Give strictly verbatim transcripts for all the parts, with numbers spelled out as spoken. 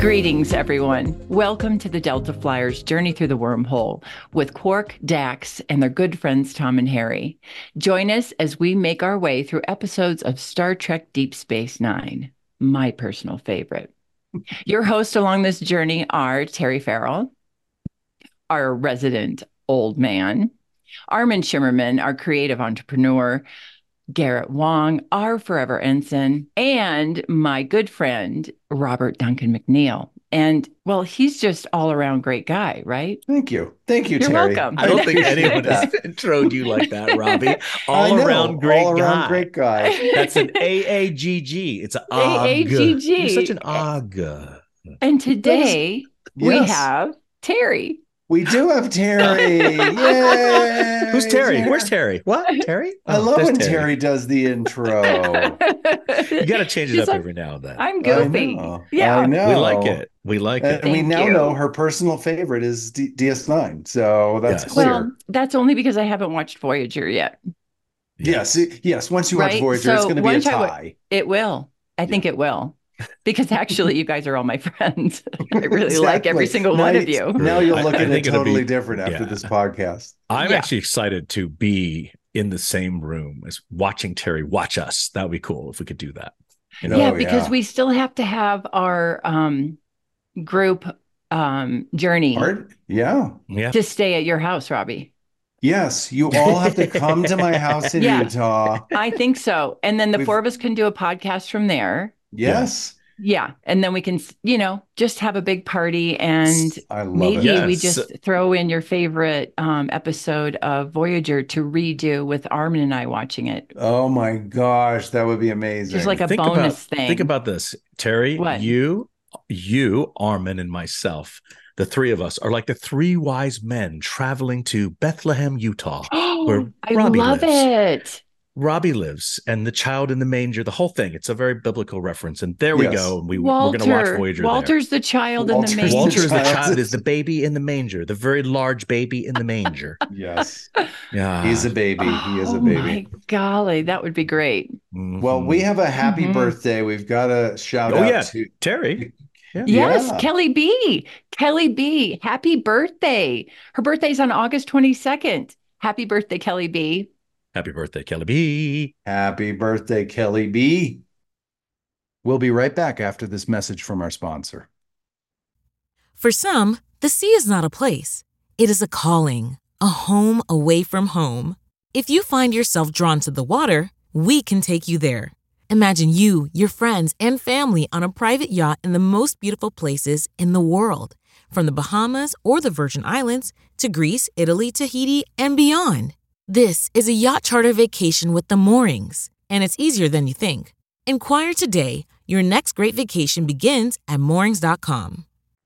Greetings, everyone. Welcome to the Delta Flyers Journey Through the Wormhole with Quark, Dax, and their good friends Tom and Harry. Join us as we make our way through episodes of Star Trek Deep Space Nine, my personal favorite. Your hosts along this journey are Terry Farrell, our resident old man, Armin Shimmerman, our creative entrepreneur, Garrett Wong, our forever ensign, and my good friend, Robert Duncan McNeil. And, well, he's just all around great guy, right? Thank you. Thank you, You're Terry. welcome. I don't think anyone has introed you like that, Robbie. All know, around great all guy. around great guy. That's an A A G G. It's an A A G G. You're such an og. And today we Yes. have Terry. We do have Terry. Yay! Who's Terry? Where's Terry? What? Terry? I Oh, love there's when Terry. does the intro. You got to change it She's up like, every now and then. I'm I goofy. know. Yeah. I know. We like it. We like And it. we Thank now you. know her personal favorite is D- DS9. So that's Yes. clear. Well, that's only because I haven't watched Voyager yet. yes. Yes. Once you watch Right? Voyager, So it's going to be a once I wa- tie. It will. I think it will. Because actually, you guys are all my friends. I really like every Exactly. single Now one you- of you. Now you'll I- look I at it think it'll totally be- different after yeah. this podcast. I'm Yeah. actually excited to be in the same room as watching Terry watch us. That would be cool if we could do that. You know? Yeah, Oh, because yeah. we still have to have our um, group um, journey Art? Yeah. Yeah. to stay at your house, Robbie. Yes. You all have to come to my house in Yeah. Utah. I think so. And then the We've- four of us can do a podcast from there. Yes. Yeah. And then we can, you know, just have a big party and I love maybe it. we Yes. just throw in your favorite um, episode of Voyager to redo with Armin and I watching it. Oh my gosh, that would be amazing. Just like a Think bonus about, thing. Think about this, Terry. What? You, you, Armin, and myself, the three of us are like the three wise men traveling to Bethlehem, Utah, where I Robbie love lives. it. Robbie lives, and the child in the manger, the whole thing. It's a very biblical reference, and there we Yes. go. We, Walter, we're going to watch Voyager. Walter's the child Walter's in the the manger. there. Walter is the child. child, is the baby in the manger, the very large baby in the manger. Yes, Yeah, he's a baby. He is oh a baby. my golly, that would be great. Well, we have a happy Mhm. birthday. We've got to shout Oh out yeah, to Terry. Yeah. Yes, Yeah. Kelly B. Kelly B. Happy birthday. Her birthday's on August twenty-second. Happy birthday, Kelly B. Happy birthday, Kelly B. Happy birthday, Kelly B. We'll be right back after this message from our sponsor. For some, the sea is not a place. It is a calling, a home away from home. If you find yourself drawn to the water, we can take you there. Imagine you, your friends, and family on a private yacht in the most beautiful places in the world. From the Bahamas or the Virgin Islands to Greece, Italy, Tahiti, and beyond. This is a yacht charter vacation with the Moorings, and it's easier than you think. Inquire today. Your next great vacation begins at moorings dot com.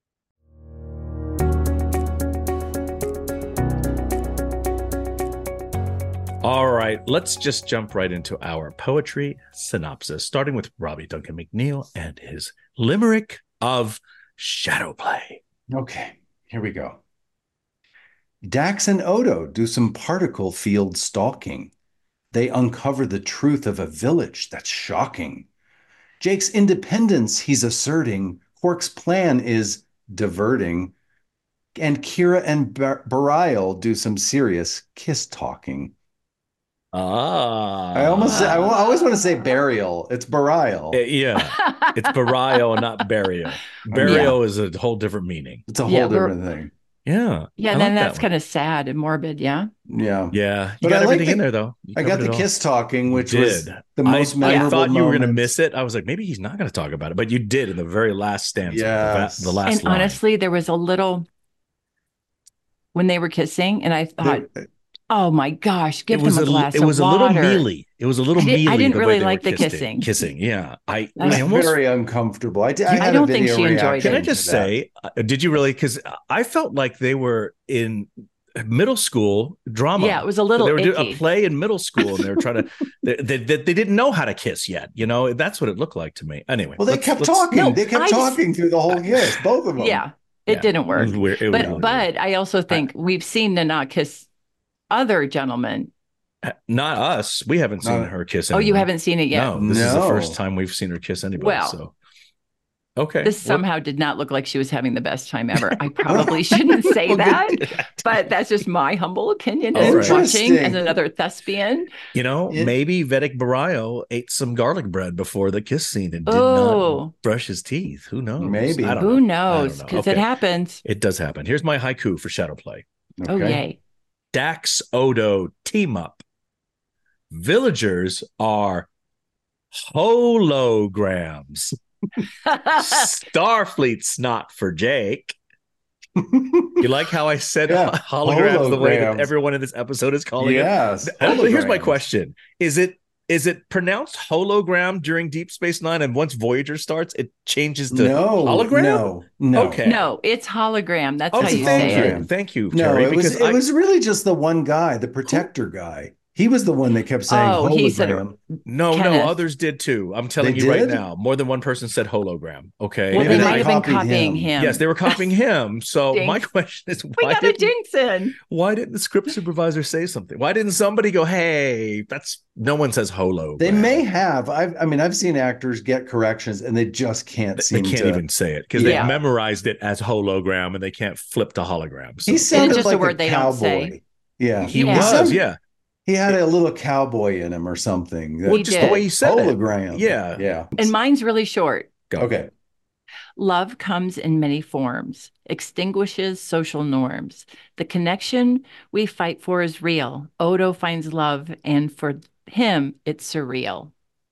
All right, let's just jump right into our poetry synopsis, starting with Robbie Duncan McNeil and his Limerick of Shadowplay. Okay, here we go. Dax and Odo do some particle field stalking. They uncover the truth of a village that's shocking. Jake's independence he's asserting. Quark's plan is diverting. And Kira and Bar- Barial do some serious kiss talking. Ah, I almost, I, I always want to say burial. It's Barial. Uh, yeah, it's burial, not burial. Burial is a whole different meaning. It's a whole Yeah, Bar- different thing. Yeah, Yeah, I then like that's that kind of sad and morbid, yeah? Yeah. one. Yeah, you But got I like everything the- in there though. You I got covered the it all. kiss talking, which You was did. the most I, memorable I thought you were going to moments. miss it. I was like, maybe he's not going to talk about it, but you did in the very last stanza. Yes. the, va- the last And line. honestly, there was a little when they were kissing, and I thought, The- oh my gosh, give it was them a a, glass it was of a little water. mealy. It was a little I did- I mealy. didn't the way really they were like the kissing. kissing. Kissing, yeah. I, That's I almost. very uncomfortable. I, did, I, I had don't a think video she enjoyed reaction Can I it. to just that. say, uh, did you really? Because I felt like they were in middle school drama. Yeah, it was a little They were doing icky. a play in middle school, and they were trying to. They, they, they, they didn't know how to kiss yet. You know, that's what it looked like to me. Anyway, Well, they let's- kept let's- talking. No, they kept I just- talking through the whole kiss, both of them. Yeah, it Yeah. didn't It work. was weird. It was But really but I also think we've seen Nana kiss other gentlemen. weird. not us. We haven't seen No. her kiss. Oh, you anyone. haven't seen it yet? No, this is the No. first time we've seen her kiss anybody. Well, so Okay. This Well, somehow did not look like she was having the best time ever. I probably shouldn't say Well, that, good. but that's just my humble opinion All as right. watching as Interesting. another thespian. you know, It- maybe Vedic Barayo ate some garlic bread before the kiss scene and did Oh. not brush his teeth. Who knows? Maybe. I don't Who know. I knows? don't know. Because it Okay. happens. It does happen. Here's my haiku for Shadow Play. Oh, Okay. yay. Dax Odo team up. Villagers are holograms. Starfleet snot for Jake. You like how I said Yeah, holograms the way that holograms. everyone in this episode is calling Yes. it? Uh, Here's my holograms. question. Is it is it pronounced hologram during Deep Space Nine, and once Voyager starts, it changes to No. hologram? No. No. Okay. No, it's hologram. That's Oh, how It's you thank say you. it. hologram. Thank you, No, Carrie, it was because it I, was really just the one guy, the protector guy. He was the one that kept saying Oh, he said it- hologram. no, Kenneth. no, others did too. I'm telling They you right did? now. More than one person said hologram. Okay. Well, Maybe they And might I- have been copied copying him. him. Yes, they were copying him. So my Jinx. question is, We why got a didn't jinx in. why didn't the script supervisor say something? Why didn't somebody go, "Hey, that's no one says holo"? They may have. I've, I mean, I've seen actors get corrections and they just can't They seem can't to. even say it because Yeah. they've memorized it as hologram and they can't flip to hologram. So He sounded just a like a, word they don't cowboy. say. Yeah, he Yeah. was, sounded- yeah. He had a little cowboy in him or something. Well, He just did. the way he said it. hologram. Yeah. yeah. And mine's really short. Go. Okay. Love comes in many forms, extinguishes social norms. The connection we fight for is real. Odo finds love, and for him, it's surreal.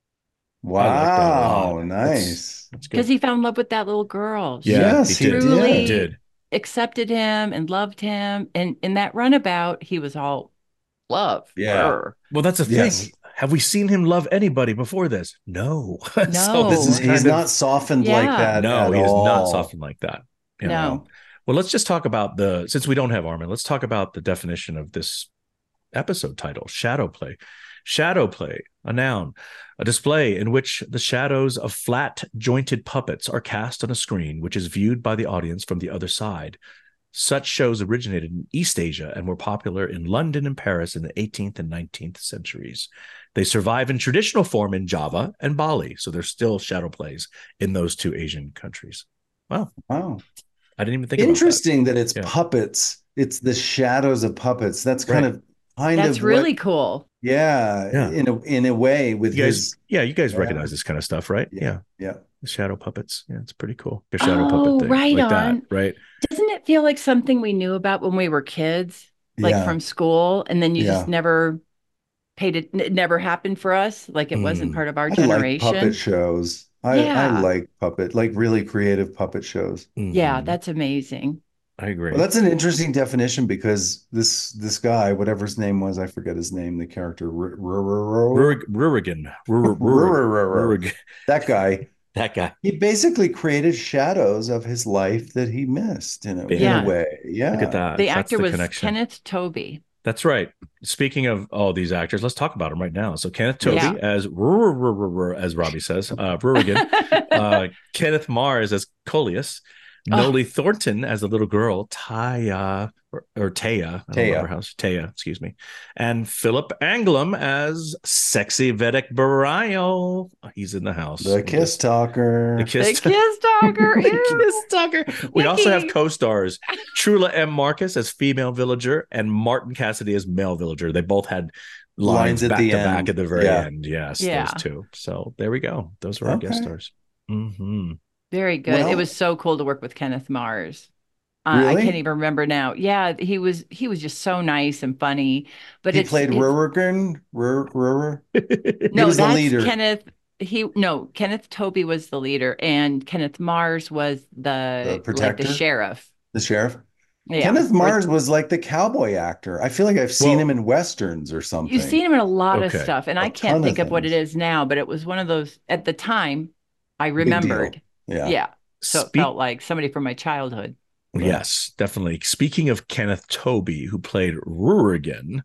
Wow. lot. Nice. That's good. Because he found love with that little girl. She Yeah, Yes, he he did. truly He did. accepted him and loved him. And in that runabout, he was all love. Yeah. her. Well, that's the Yes. thing. Have we seen him love anybody before this? No. so No. this is He's kind of not softened like Yeah. that. no, at he is all. not softened like that. You know? No. Well, let's just talk about the since we don't have Armin, let's talk about the definition of this episode title, shadow play. Shadow play, a noun, a display in which the shadows of flat jointed puppets are cast on a screen which is viewed by the audience from the other side. Such shows originated in East Asia and were popular in London and Paris in the eighteenth and nineteenth centuries. They survive in traditional form in Java and Bali, so there's still shadow plays in those two Asian countries. Wow, Wow. I didn't even think Interesting that. it's Yeah. puppets. It's the shadows of puppets. That's kind Right. of kind That's of really what, cool. yeah, Yeah. in a in a way with about that. You guys, his yeah, you guys Yeah. recognize this kind of stuff, right? yeah yeah. The shadow puppets. Yeah, it's pretty cool. The shadow Oh, puppet thing. right like that, on. right? Doesn't it feel like something we knew about when we were kids, like yeah. from school, and then you Yeah. just never paid it? It never happened for us. Like it wasn't Mm. part of our I like generation. puppet shows. I, Yeah. I like puppet, like really creative puppet shows. Yeah, Mhm. that's amazing. I agree. Well, that's an interesting definition because this this guy, whatever his name was, I forget his name, the character, R- R- R- R- Rurig- Rurigan. Rur- Rurig- R- R- Rurig- that guy, That guy. he basically created shadows of his life that he missed in a, in Yeah. a way. Yeah. Look at that. The That's actor was connection. Kenneth Tobey. That's right. Speaking of all these actors, let's talk about them right now. So Kenneth Tobey Yeah. as Rur- Rur- Rur- Rur- as Robbie says, uh, Rurigan. uh, Kenneth Mars as Coleus. Oh. Noli Thornton as the little girl, Taya or, or Taya, I don't Taya. remember how Taya, excuse me, and Philip Anglam as sexy Vedic Barayo. He's in the house. The kiss talker. The the kiss, kiss talker. the Ew. kiss talker. We also have Yucky. co-stars Trula M. Marcus as female villager and Martin Cassidy as male villager. They both had lines, Lines at back the to back end. at the very Yeah. end. Yes, Yeah. those two. So there we go. Those were our guest Okay. stars. hmm Very good. Well- It was so cool to work with Kenneth Mars. Uh, I Really? can't even remember now. Yeah, he was he was just so nice and funny. But he it's, played it's Rurigan. Rur- Rur- no, was the that's leader. Kenneth. He no, Kenneth Tobey was the leader, and Kenneth Mars was the The like protector? the sheriff. the sheriff. Yeah, Kenneth Like, Mars was like the cowboy actor. I feel like I've seen Well, him in westerns or something. you've seen him in a lot Okay. of stuff, and A I ton can't of think of what it things. is now. But it was one of those at the time. I deal. remembered. Yeah. Yeah, so it Speak- felt like somebody from my childhood. Yes, definitely. Speaking of Kenneth Tobey, who played Rurigan,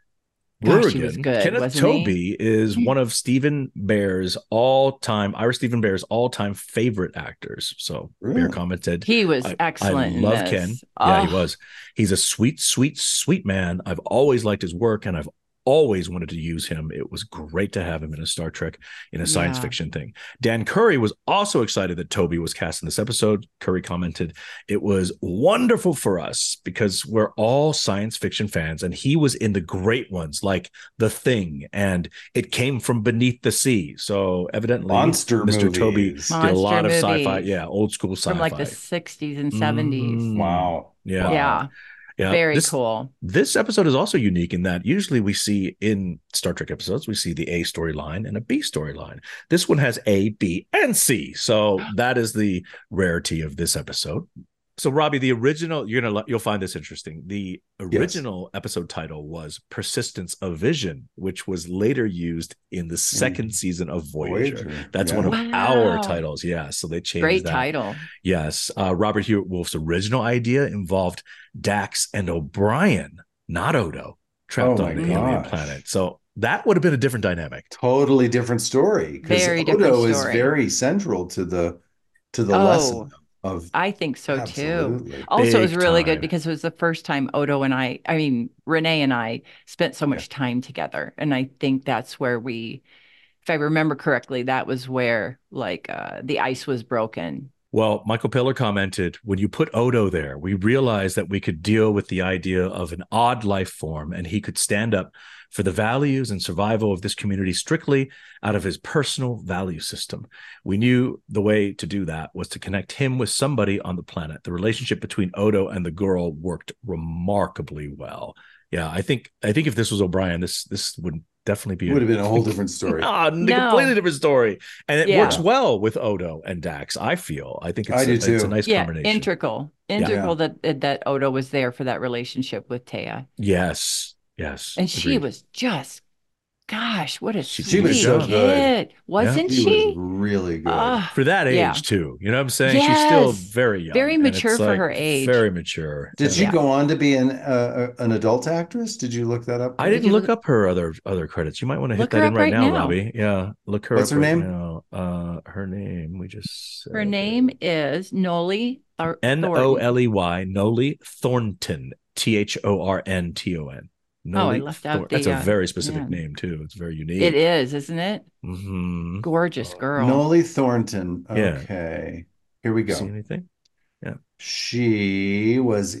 Gosh, he was Rurigan, good, Kenneth wasn't he? Tobey is one of Stephen Bear's all-time, Ira Stephen Bear's all-time favorite actors. So Bear Really? commented, He was I, excellent. I in love this. Ken. Yeah, he Oh, was. He's a sweet, sweet, sweet man. I've always liked his work, and I've always wanted to use him. It was great to have him in a Star Trek, in a science Yeah. fiction thing. Dan Curry was also excited that Toby was cast in this episode. Curry commented, "It was wonderful for us because we're all science fiction fans, and he was in the great ones like The Thing and It Came from Beneath the Sea." So evidently, Monster Mister Toby movies. did a Monster lot of sci-fi, movies. yeah, old school sci-fi From like the sixties and seventies. Mhm. Wow. Yeah. Wow. Yeah. Yeah, Very this, cool. This episode is also unique in that usually we see in Star Trek episodes, we see the A storyline and a B storyline. This one has A, B, and C. So that is the rarity of this episode. So Robbie, the original, you're gonna you'll find this interesting. The original yes. episode title was Persistence of Vision, which was later used in the second mm. season of Voyager. Voyager. That's yeah. one of wow. our titles. Yeah. So they changed Great that. title. Yes. Uh, Robert Hewitt Wolf's original idea involved Dax and O'Brien, not Odo, trapped oh on the gosh. alien planet. So that would have been a different dynamic. Totally different story. Because Odo is very central to the to the oh. lesson. Of I think so absolutely. too. Also, Big it was really time. good because it was the first time Odo and I, I mean, Renee and I spent so much yeah. time together. And I think that's where we, if I remember correctly, that was where like uh, the ice was broken. Well, Michael Piller commented, when you put Odo there, we realized that we could deal with the idea of an odd life form and he could stand up for the values and survival of this community strictly out of his personal value system. We knew the way to do that was to connect him with somebody on the planet. The relationship between Odo and the girl worked remarkably well. Yeah, I think I think if this was O'Brien, this this would definitely be it would have been a whole different story. no, no. A completely different story. And it yeah. works well with Odo and Dax, I feel. I think it's, I a, do too. it's a nice yeah, combination. Integral. Integral yeah. that that Odo was there for that relationship with Taya. Yes. Yes. And she Agreed. was just, gosh, what a she, sweet she was so kid. good. Wasn't yeah. she? She was really good. Uh, for that age, yeah. too. You know what I'm saying? Yes. She's still very young. Very mature for like her age. Very mature. Did yeah. she go on to be an uh, an adult actress? Did you look that up? I didn't look, look up her other other credits. You might want to hit that in right, right now, now, Robbie. Yeah. Look her What's up her right name? now. Uh, her name, we just Her name is Noli Thor- N O L E Y, Noli Thornton. T H O R N T O N. No, oh, I left out the, That's a uh, very specific yeah. name too. It's very unique. It is, isn't it? Mm-hmm. Gorgeous girl. Noli Thornton. Okay. Yeah. Here we go. See anything? Yeah. She was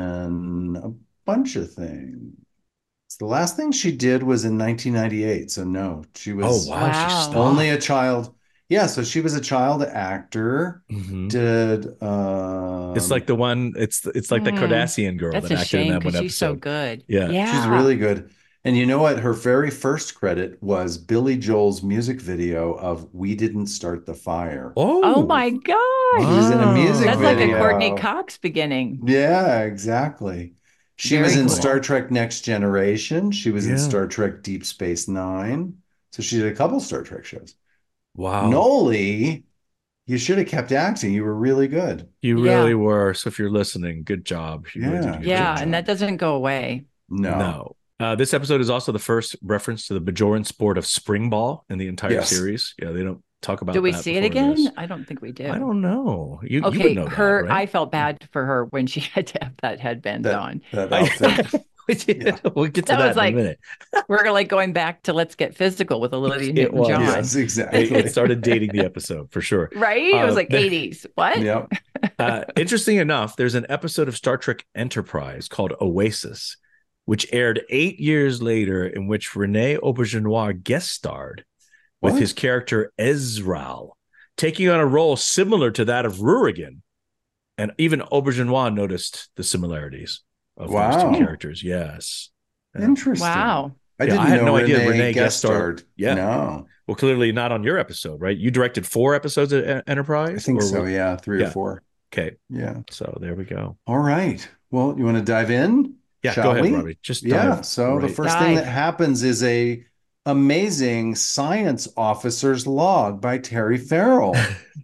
in a bunch of things. The last thing she did was in nineteen ninety-eight. So no, she was oh, wow. wow. She's only a child. Yeah, so she was a child actor. Mm-hmm. Did um, it's like the one? It's it's like mm, the Kardashian girl that's that a acted shame, in that one episode. She's so good. Yeah. yeah, she's really good. And you know what? Her very first credit was Billy Joel's music video of "We Didn't Start the Fire." Oh, oh my gosh! She was in a music that's video. That's like a Courtney Cox beginning. Yeah, exactly. She very was in cool. Star Trek Next Generation. She was yeah. in Star Trek Deep Space Nine. So she did a couple Star Trek shows. Wow. Noli, you should have kept acting. You were really good. You really yeah. were. So if you're listening, good job. You yeah. Really did a good yeah. job. And that doesn't go away. No. No. Uh, this episode is also the first reference to the Bajoran sport of spring ball in the entire yes. series. Yeah, they don't talk about do we that see it again? This. I don't think we do. I don't know. You, okay, you would know her, that, right? I felt bad for her when she had to have that headband that, on. That outfit. yeah. We'll get to that, that was in like, a minute. We're like going back to Let's Get Physical with Olivia Newton-John. Yes, exactly. It, it started dating the episode for sure. Right? It was uh, like eighties. What? Yep. uh, interesting enough, there's an episode of Star Trek Enterprise called Oasis, which aired eight years later, in which Rene Auberjonois guest starred with what? his character Ezral, taking on a role similar to that of Rurigan. And even Auberjonois noticed the similarities of wow. those two characters. Yes. Interesting. Wow. I yeah, didn't I had know no Renee idea Renee guest starred. Yeah. No. Well, clearly not on your episode, right? You directed four episodes at Enterprise? I think or so, what? yeah. Three yeah. or four. Okay. Yeah. So there we go. All right. Well, you want to dive in? Yeah, Shall go ahead, we? Robbie. Just yeah. So right. the first dive. thing that happens is a amazing science officer's log by Terry Farrell,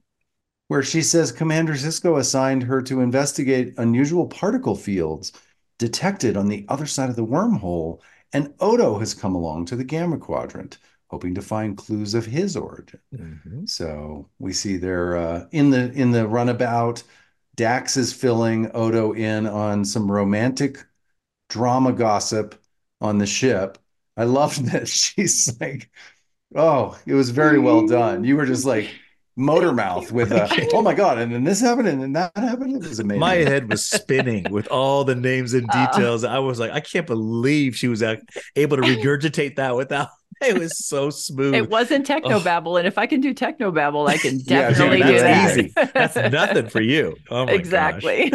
where she says Commander Sisko assigned her to investigate unusual particle fields detected on the other side of the wormhole, and Odo has come along to the Gamma Quadrant, hoping to find clues of his origin. Mm-hmm. So we see there uh, in the in the runabout, Dax is filling Odo in on some romantic drama gossip on the ship, I love that she's like, oh, it was very well done. You were just like motor mouth with a, oh my God, and then this happened and then that happened. It was amazing. My head was spinning with all the names and Uh, details. I was like, I can't believe she was ac- able to regurgitate that without. It was so smooth. It wasn't Oh. technobabble, and if I can do technobabble, I can Yeah, definitely dude, do that's that. easy. That's nothing for you. Oh my exactly.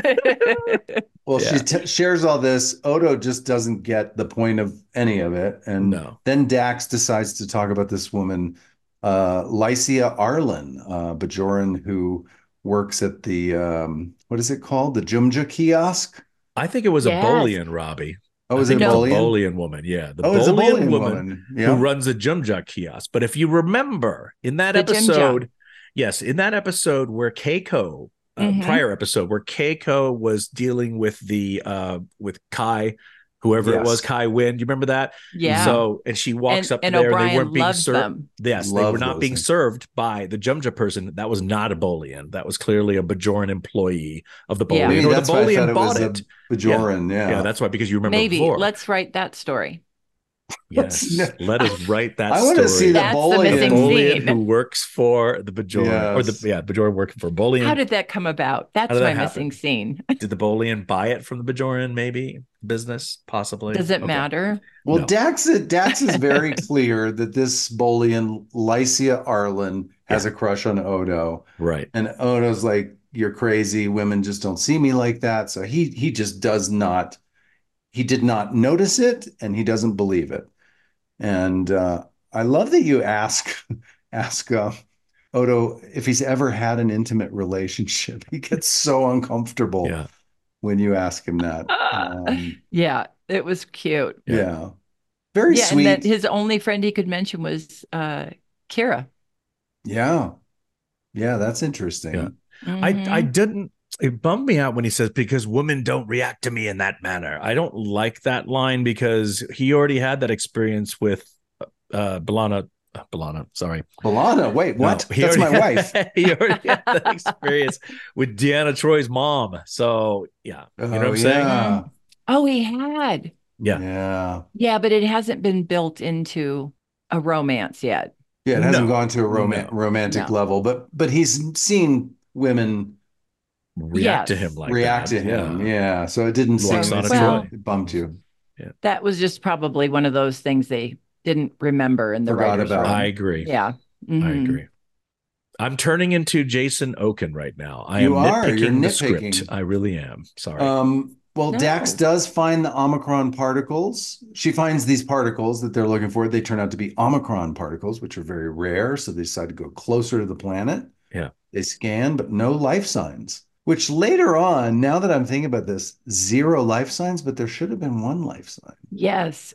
Well, Yeah. she t- shares all this. Odo just doesn't get the point of any of it. And No. then Dax decides to talk about this woman, uh, Lycia Arlen, uh, Bajoran, who works at the, um, what is it called? The Jumja kiosk? I think it was Yes. a Bolian, Robbie. Oh, I is it think a it's Bolian? a Bolian woman. Yeah, the Oh, it's a Bolian, Bolian woman, woman. who Yeah. runs a Jumja kiosk. But if you remember in that The Jumja. episode, yes, in that episode where Keiko, uh, Mhm. prior episode where Keiko was dealing with the uh with Kai, whoever it was, Yes. Kai Wynn. Do you remember that? Yeah. So and she walks and up and there and O'Brien they weren't being loves served. them. Yes, they Love were not those being things. served by the Jumja person. That was not a Bolian. That was clearly a Bajoran employee of the Yeah. Bolian, Maybe or the that's why I thought Bolian it bought was it. a Bajoran. Yeah. Yeah, that's why, because you remember Maybe before. let's write that story. Yes, No. let us write that I story. want to see the That's the Bolian. missing Bolian scene. who works for the Bajoran, or Yes. the yeah Bajoran working for Bolian. How did that come about? That's did my that missing happen? scene. Did the Bolian buy it from the Bajoran? Maybe business, possibly. Does it Okay. matter? Well, No. Dax, Dax is very clear that this Bolian, Lycia Arlen, has Yeah. a crush on Odo. Right. And Odo's like, you're crazy. Women just don't see me like that. So he he just does not, he did not notice it and he doesn't believe it. And uh, I love that you ask ask uh, Odo if he's ever had an intimate relationship. He gets so uncomfortable Yeah. when you ask him that. Um, Yeah, it was cute. yeah. Yeah. Very yeah, sweet. and then his only friend he could mention was uh, Kira. Yeah. Yeah, that's interesting. Yeah. Mhm. I I didn't. It bummed me out when he says, because women don't react to me in that manner. I don't like that line because he already had that experience with uh B'Elanna. uh, B'Elanna, sorry. B'Elanna, wait, what? No, he That's my already- wife. He already had that experience with Deanna Troy's mom. So yeah, you know what Oh, I'm saying? yeah. Oh, he had. Yeah. Yeah. Yeah, but it hasn't been built into a romance yet. Yeah, it hasn't No. gone to a roman- No. romantic No. level, but but he's seen women React to Yes. him like react that. to him. Yeah. Yeah. So it didn't seem Lux on it, a Troy. it bumped you. That was just probably one of those things they didn't remember in the Forgot writer's about. room. I agree. Yeah. I Mhm. agree. I'm turning into Jason Oken right now. I You am are. nitpicking You're the nitpicking. script. I really am. Sorry. Um, well, No. Dax does find the Omicron particles. She finds these particles that they're looking for. They turn out to be Omicron particles, which are very rare. So they decide to go closer to the planet. Yeah. They scan, but no life signs. Which later on, now that I'm thinking about this, zero life signs, but there should have been one life sign. Yes.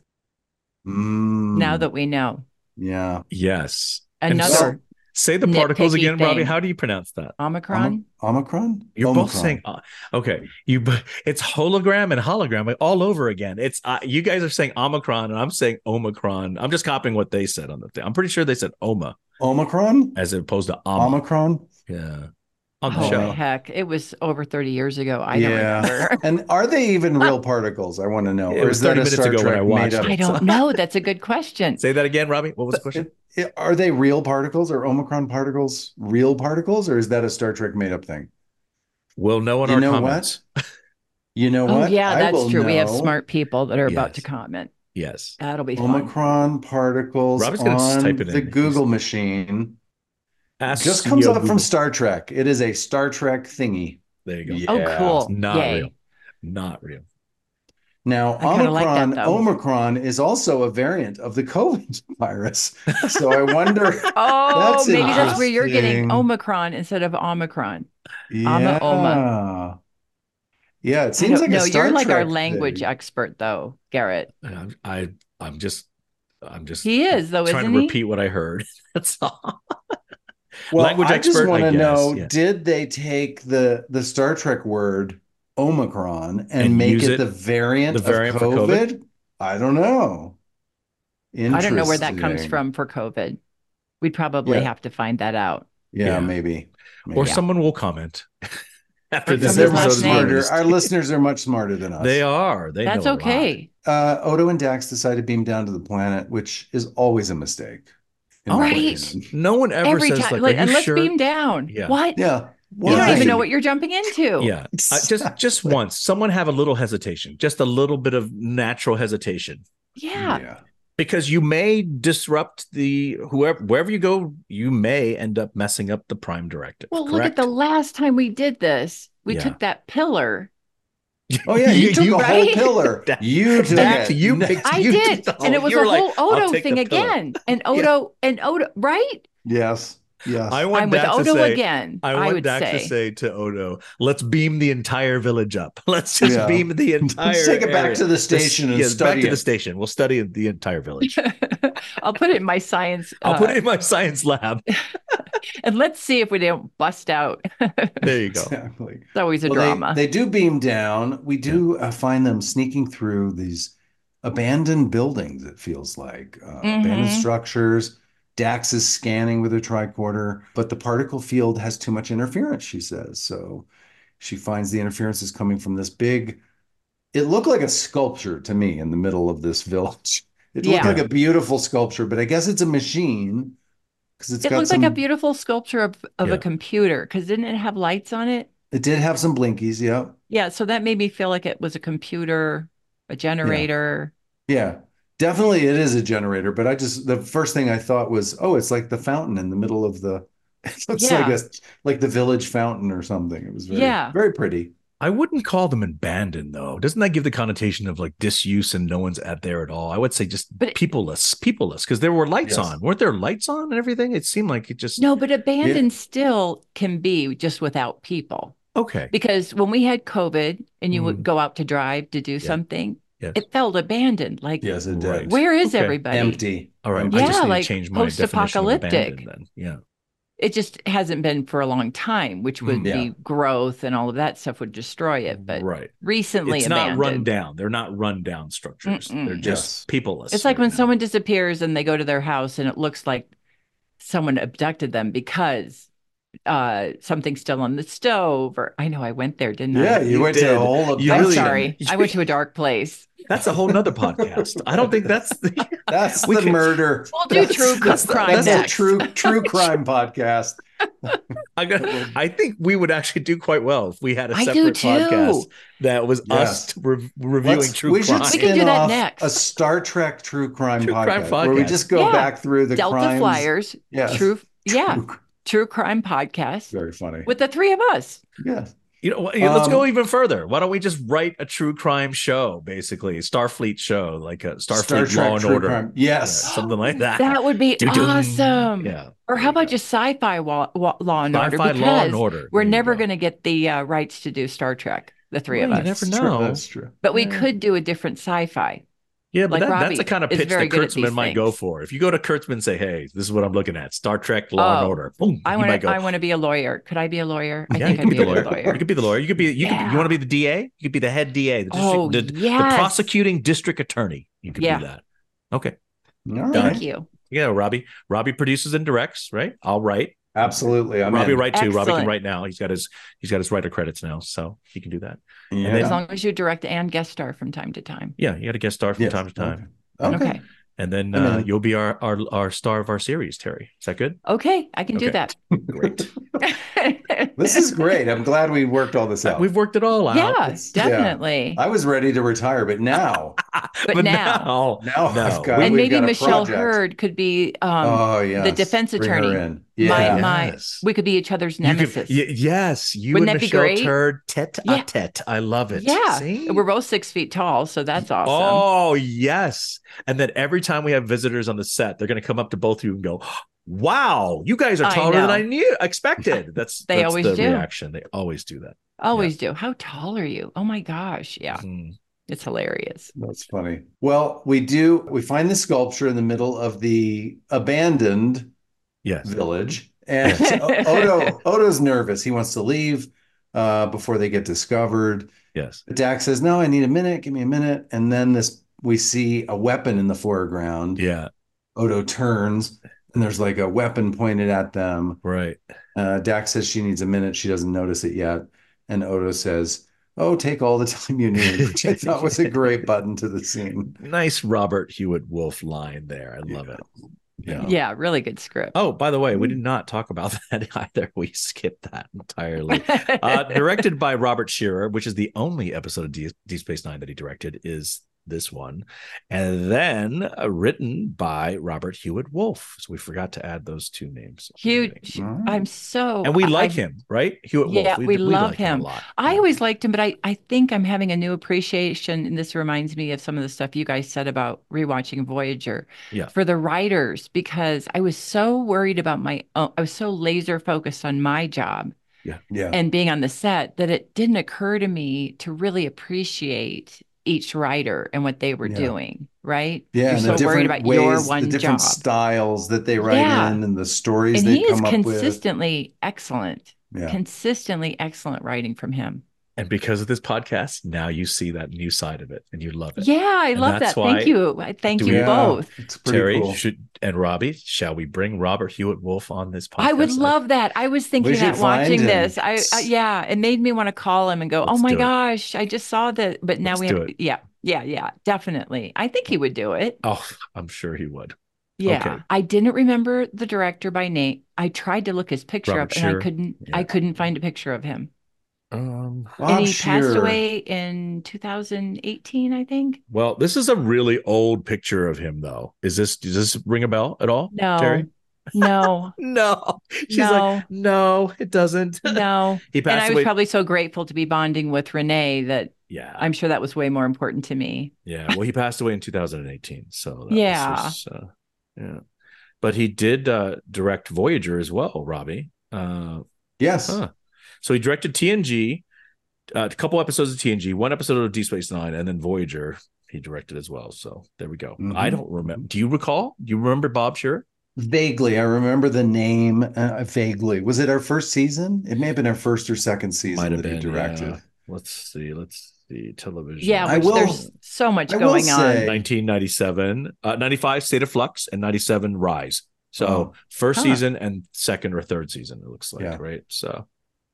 Mm, Now that we know. yeah. yes. And Another so- say the particles nitpicky again, Robbie. thing. How do you pronounce that? Omicron. Omi- Omicron? You're both Omicron. saying uh, okay. You b- it's hologram and hologram like, all over again. It's uh, you guys are saying Omicron and I'm saying Omicron. I'm just copying what they said on the thing. I'm pretty sure they said Oma Omicron? as opposed to Oma. Omicron? Yeah. On the Oh, show. heck. It was over thirty years ago. I Yeah. don't remember. And are they even real particles? I want to know. It Or was is that thirty a minutes Star ago when Trek I made watched up? it. I don't know. That's a good question. Say that again, Robbie. What was the question? It- it- are they real particles? Are Omicron particles real particles? Or is that a Star Trek made up thing? We'll know in You our know comments. what? You know Oh, what? yeah, I that's will true. We have know. smart people that are about Yes. to comment. Yes. That'll be fun. Omicron particles Robbie's gonna on type it the in. Google machine. Ask Just comes C E O up from Google. Star Trek. It is a Star Trek thingy. There you go. Yeah. Oh, cool. Not Yay. real. Not real. Now, I kinda like that, Omicron, though. Omicron is also a variant of the COVID virus. So I wonder. Oh, That's maybe that's where you're getting interesting. Omicron instead of Omicron. Yeah. Oma. Yeah, it I seems don't like a know. Star You're like our Trek language thing. expert, though, Garrett. I'm, I I'm just I'm just He is, though, trying isn't to he? repeat what I heard. That's all. Well, Language I just expert, want I to guess, know, yeah. did they take the the Star Trek word Omicron and, And make use it, it- the variant, the variant of for COVID? COVID? I don't know. I don't know where that comes Interesting. from for COVID. We'd probably Yeah. have to find that out. Yeah, Yeah. maybe. Or Maybe. someone will comment. After Because this They're his much last episode name. smarter. is Our listeners are much smarter than us. They are. They That's know a lot. okay. Uh, Odo and Dax decide to beam down to the planet, which is always a mistake. in my Right. opinion. No one ever Every says time, like, like, "Are you and let's sure?" beam down. Yeah. What? Yeah. You don't Why? even know what you're jumping into. Yeah. I, just just once, someone have a little hesitation, just a little bit of natural hesitation. Yeah. Yeah. Because you may disrupt the whoever wherever you go, you may end up messing up the Prime Directive. Well, correct? look at the last time we did this. We Yeah. took that pillar. Oh yeah, you, took a right? whole pillar. That- You took Dax, it. you No- picked- I You did. did the And it whole- was you a were like, whole "I'll Odo take thing the pillar." again. And Odo, and Odo, right? Yes. Yes. I want I'm with Dax Odo to say, again. I I, want would Dax say. to say to Odo, "Let's beam the entire village up. Let's just Yeah. beam the entire. Let's take it back area. to the station and yes, study back to it. the station. We'll study the entire village. I'll put it in my science. I'll uh, put it in my science lab. and let's see if we don't bust out. There you go. Exactly. It's always a Well, they- drama. They, do beam down. We do uh, find them sneaking through these abandoned buildings, it feels like. Uh, Abandoned Mhm. structures. Dax is scanning with her tricorder, but the particle field has too much interference, she says. So she finds the interference is coming from this big, it looked like a sculpture to me in the middle of this village. It looked Yeah. like a beautiful sculpture, but I guess it's a machine because it's it got looks some, like a beautiful sculpture of, of Yeah. a computer because didn't it have lights on it? it did have some blinkies. Yeah. Yeah, so that made me feel like it was a computer, a generator. Yeah, definitely it is a generator, but I just the first thing I thought was, oh, it's like the fountain in the middle of the it looks like Yeah. a like the village fountain or something. It was very Yeah. very pretty. I wouldn't call them abandoned, though. Doesn't that give the connotation of like disuse and no one's at there at all? I would say just But it- peopleless, peopleless, because there were lights Yes. on. Weren't there lights on and everything? It seemed like it just No, but abandoned still can be just without people. okay. Because when we had COVID and you would go out to drive to do something, Yes. it felt abandoned. Like, Yes, it did. Right. where is Okay. everybody? Empty. All right. Yeah, I just need like to change my definition of post-apocalyptic. abandoned then. Yeah. It just hasn't been for a long time, which would Mm. Yeah. be growth and all of that stuff would destroy it. But right. recently It's abandoned. not run down. They're not run down structures. Mm-mm. They're just Yes. peopleless. It's like right when now. someone disappears and they go to their house and it looks like someone abducted them because uh, something's still on the stove. Or I know I went there, didn't Yeah, I? you, You went to did. a whole You I'm really- sorry. I went to a dark place. That's a whole nother podcast. I don't think that's the That's We the can- murder. We'll do That's- true that's the- crime That's a next. true true crime podcast. I got. I think we would actually do quite well if we had a I do separate too. podcast that was Yes. us re- reviewing Let's- true we should crime. We can spin do that off next. a Star Trek true crime, True podcast, crime where we podcast. just go Yeah. back through the Delta crimes. Flyers, Yes. true, yeah, True- true crime podcast Very funny. with the three of us. Yes. You know, what, let's Um, go even further. Why don't we just write a true crime show, basically, Starfleet show, like a Starfleet Star Trek Law and True Order, Crime. Yeah, Yes. something like that. That would be Doo-doo. awesome. Yeah, Or how about just sci-fi wa- wa- Law and Order? Sci-fi Because Law and Order. we're There you never go. going to get the uh, rights to do Star Trek, the three Well, of you us. never That's true. know. That's true. But we Yeah. could do a different sci-fi. Yeah, but Like that, that's Robbie the kind of is pitch very that good at Kurtzman these might go things. for. If you go to Kurtzman and say, "Hey, this is what I'm looking at: Star Trek Law and Oh, Order," boom, I he want might to. go. I want to be a lawyer. Could I be a lawyer? I yeah, think you I'd could be be the a lawyer. good lawyer. You could be the lawyer. You could be. You could. Yeah. You want to be the D A? You could be the head D A, the district, Oh, the, the yes. prosecuting district attorney. You could Yeah. do that. Okay. All right. Thank you. Yeah, Robbie. Robbie produces and directs, right? I'll write. Absolutely. I'm Robbie in. write too. Robbie can Excellent. write now. He's got his he's got his writer credits now, so he can do that. Yeah. And then- As long as you direct and guest star from time to time. Yeah, you got to guest star from Yes. time to time, Okay. Okay. Okay. and then I'm uh, in. you'll be our, our our star of our series, Terry. Is that good? Okay, I can do Okay. that. Great. This is great. I'm glad we worked all this out. We've worked it all out. yeah, It's- yeah. definitely. I was ready to retire, but now, But now- now no. I've got And we've maybe got a Michelle project. Hurd could be um, oh yeah, the defense attorney. my Yeah. my. Yes. We could be each other's You could- nemesis. y- yes, you Wouldn't and that be Michelle great? Turd tete Yeah. a tete. I love it. Yeah, See? we're both six feet tall, so that's awesome. Oh, yes. And then every time we have visitors on the set, they're going to come up to both of you and go, wow, you guys are I taller than know. I knew expected. That's, They that's always the do. reaction. They always do that. Always do. How tall are you? Oh my gosh. Yeah, Mhm. it's hilarious. That's funny. Well, we do. We find the sculpture in the middle of the abandoned Yes. village, and O- Odo Odo's nervous. He wants to leave uh, before they get discovered. Yes. Dax says, "No, I need a minute. Give me a minute." And then this, we see a weapon in the foreground. Yeah. Odo turns, and there's like a weapon pointed at them. Right. Uh, Dax says she needs a minute. She doesn't notice it yet. And Odo says, "Oh, take all the time you need," which I thought was a great button to the scene. Nice Robert Hewitt Wolf line there. I love Yeah. it. Yeah. Yeah, really good script. Oh, by the way, we did not talk about that either. We skipped that entirely. Uh, directed by Robert Shearer, which is the only episode of D- Deep Space Nine that he directed, is this one. And then uh, written by Robert Hewitt Wolf. So we forgot to add those two names. Huge. Right. I'm so. And we like I, him, right? Hewitt Yeah, Wolf. we, we love like him. a lot. I Yeah. always liked him, but I, I think I'm having a new appreciation, and this reminds me of some of the stuff you guys said about rewatching Voyager Yeah. for the writers, because I was so worried about my own, I was so laser focused on my job Yeah. Yeah. and being on the set that it didn't occur to me to really appreciate each writer and what they were Yeah. doing, right? Yeah, You're and so the worried different about your ways, the one different job. styles that they write Yeah. in, and the stories And they he is come up with. consistently excellent, Yeah. consistently excellent writing from him. And because of this podcast, now you see that new side of it and you love it. Yeah, I And love that's that. Thank why- you. I thank Do you we- Yeah, both. it's pretty Terry cool. should and Robbie, shall we bring Robert Hewitt Wolf on this podcast? I would love that. I was thinking We should that watching find him. this. I, I yeah, it made me want to call him and go, Let's "Oh my do it. gosh, I just saw that." But now Let's we do have it. yeah, yeah, yeah, definitely. I think he would do it. Oh, I'm sure he would. Yeah. Okay. I didn't remember the director by name. I tried to look his picture Robert up and Shearer. I couldn't Yeah. I couldn't find a picture of him. Um, Bob and he passed Shearer. away in two thousand eighteen, I think. well, this is a really old picture of him, though. Is this does this ring a bell at all? No. Terry? No. No. She's No. like, no, it doesn't. No. He And passed I was away. probably so grateful to be bonding with Renee that yeah. I'm sure that was way more important to me. Yeah. Well, he passed away in two thousand eighteen. So that Yeah. was his, uh, yeah. But he did uh, direct Voyager as well, Robbie. Uh, Yes. huh. So he directed T N G, uh, a couple episodes of T N G, one episode of Deep Space Nine, and then Voyager he directed as well. So there we go. Mhm. I don't remember. Do you recall? Do you remember Bob Shearer? Vaguely, I remember the name. Uh, vaguely, was it our first season? It may have been our first or second season Might have that he been, directed. yeah. Let's see. Let's see. Television. Yeah, I which will- there's so much I will going say- on. nineteen ninety-seven, uh, ninety-five State of Flux, and ninety-seven Rise. So Oh. first Huh. season and second or third season, it looks like, Yeah. right? So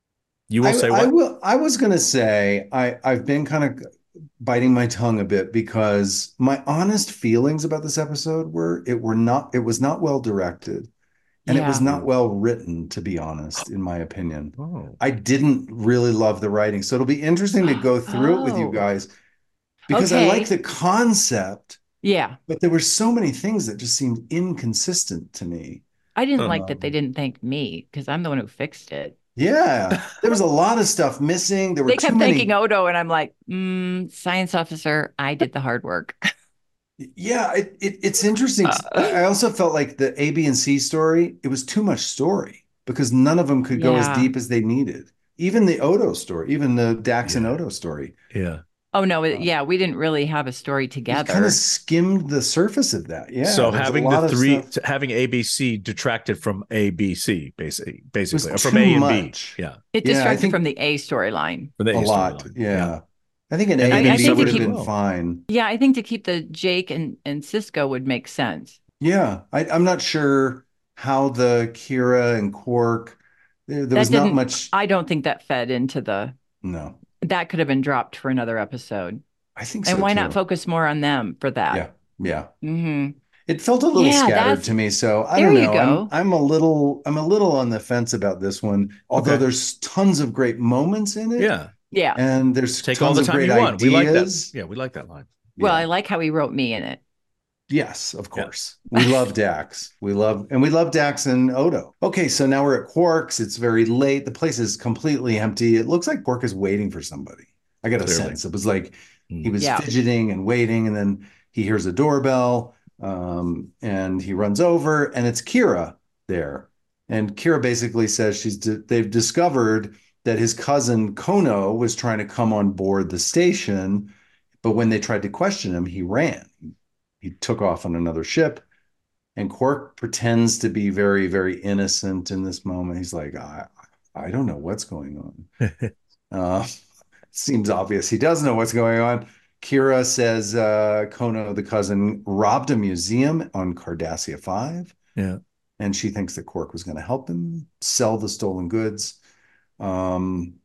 you will I, say I what? will. I was going to say I I've been kind of biting my tongue a bit because my honest feelings about this episode were it were not it was not well directed, and it was Yeah. not well written, to be honest, in my opinion. Oh. I didn't really love the writing, so it'll be interesting to go through it with you Oh. guys because I Okay. like the concept, Yeah. but there were so many things that just seemed inconsistent to me. I didn't Um, like that they didn't thank me because I'm the one who fixed it. Yeah, there was a lot of stuff missing. There were They too kept many. thanking Odo, and I'm like, mm, science officer, I did the hard work. Yeah, it, it it's interesting. Uh, I also felt like the A, B, and C story, it was too much story because none of them could go as Yeah. deep as they needed. Even the Odo story, even the Dax and Yeah. Odo story. Yeah. Oh no, it- yeah, we didn't really have a story It together. kind of skimmed the surface of that. Yeah. so there's a having lot the of three, stuff. having A B C detracted from A B C, basically, basically, or from too A and much. B. Yeah. It Yeah, I distracted think- from the A storyline. From the a A lot. storyline. Yeah. I think an And A then and I B think would to have keep- been fine. Yeah, I think to keep the Jake and, and Cisco would make sense. Yeah. I, I'm not sure how the Kira and Quark, there, there That was not didn't- much. I don't think that fed into the No, that could have been dropped for another episode. I think so And why too. not focus more on them for that? Yeah. Yeah. hmm It felt a little Yeah, scattered that's- to me, so I there don't you know. go. I'm, I'm a little, I'm a little on the fence about this one. Although Okay. there's tons of great moments in it, Yeah. Yeah. and there's Take tons all the of time great you want. We like that. ideas. Yeah, we like that line. Well, Yeah. I like how he wrote me in it. Yes, of course. We love Dax. We love, and we love Dax and Odo. Okay, so now we're at Quark's. It's very late. The place is completely empty. It looks like Quark is waiting for somebody. I got a Clearly. sense. It was like he Mm. was Yeah. fidgeting and waiting, and then he hears a doorbell, um, and he runs over, and it's Kira there. And Kira basically says she's di- they've discovered that his cousin Kono was trying to come on board the station, but when they tried to question him, he ran. He took off on another ship, and Quark pretends to be very, very innocent in this moment. He's like, I, I don't know what's going on. uh, seems obvious he does know what's going on. Kira says uh, Kono, the cousin, robbed a museum on Cardassia five. Yeah. And she thinks that Quark was going to help him sell the stolen goods. Um,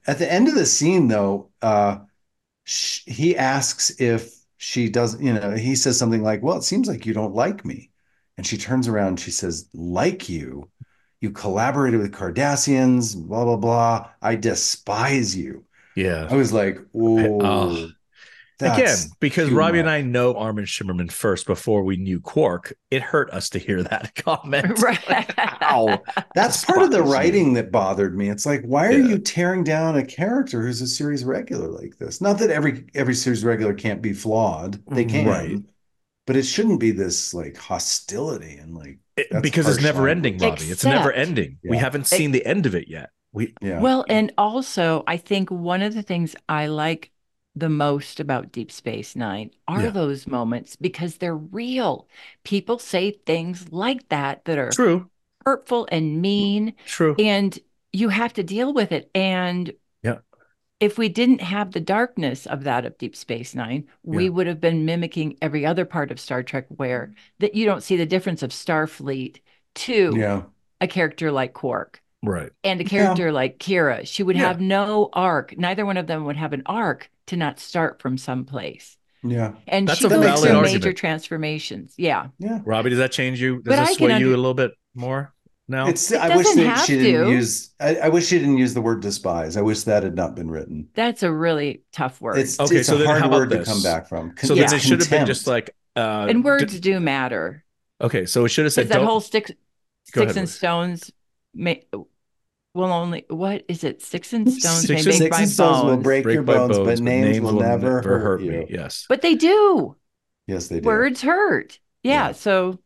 At the end of the scene, though, uh, sh- he asks if she does, you know, he says something like, well, it seems like you don't like me. And she turns around and she says, like you, you collaborated with Cardassians, blah, blah, blah. I despise you. Yeah. I was like, I- oh. oh, Again, that's because too Robbie and much. I know Armin Shimmerman first before we knew Quark, it hurt us to hear that comment. Right. Like, ow. That's part of the Despise you. writing that bothered me. It's like, why are Yeah. you tearing down a character who's a series regular like this? Not that every every series regular can't be flawed. They can. Right. But it shouldn't be this like hostility and like It- that's because it's harsh never language. ending, Robbie. It's never Except- ending. We Yeah. haven't seen the end of it yet. We Yeah. Well, and also, I think one of the things I like the most about Deep Space Nine are Yeah. those moments because they're real. People say things like that that are true, hurtful and mean, true. and you have to deal with it. And Yeah. if we didn't have the darkness of that of Deep Space Nine, we Yeah. would have been mimicking every other part of Star Trek where that you don't see the difference of Starfleet to Yeah. a character like Quark Right. and a character like Kira. She would Yeah. have no arc. Neither one of them would have an arc to not start from someplace. Yeah. And That's she a goes valid through argument. major transformations. Yeah. Yeah. Robbie, does that change you? Does But this I sway can you under- a little bit more now? It's It I wish doesn't that have she didn't to. use I, I wish she didn't use the word despise. I wish that had not been written. That's a really tough word. It's Okay, it's so a then hard how about word to this? come back from. Con- so Yeah. then it should have been contempt. just like uh and words d- do matter. okay, so it should have Because said that don't whole sticks, Go sticks ahead, and Ruth. stones may will only what is it? Sticks and stones Sticks may and- break Six my and stones will bones. break, break your my bones, bones, but names, will never hurt, you. me. Yes. But they do. Yes, they do. Words hurt. Yeah, Yeah. So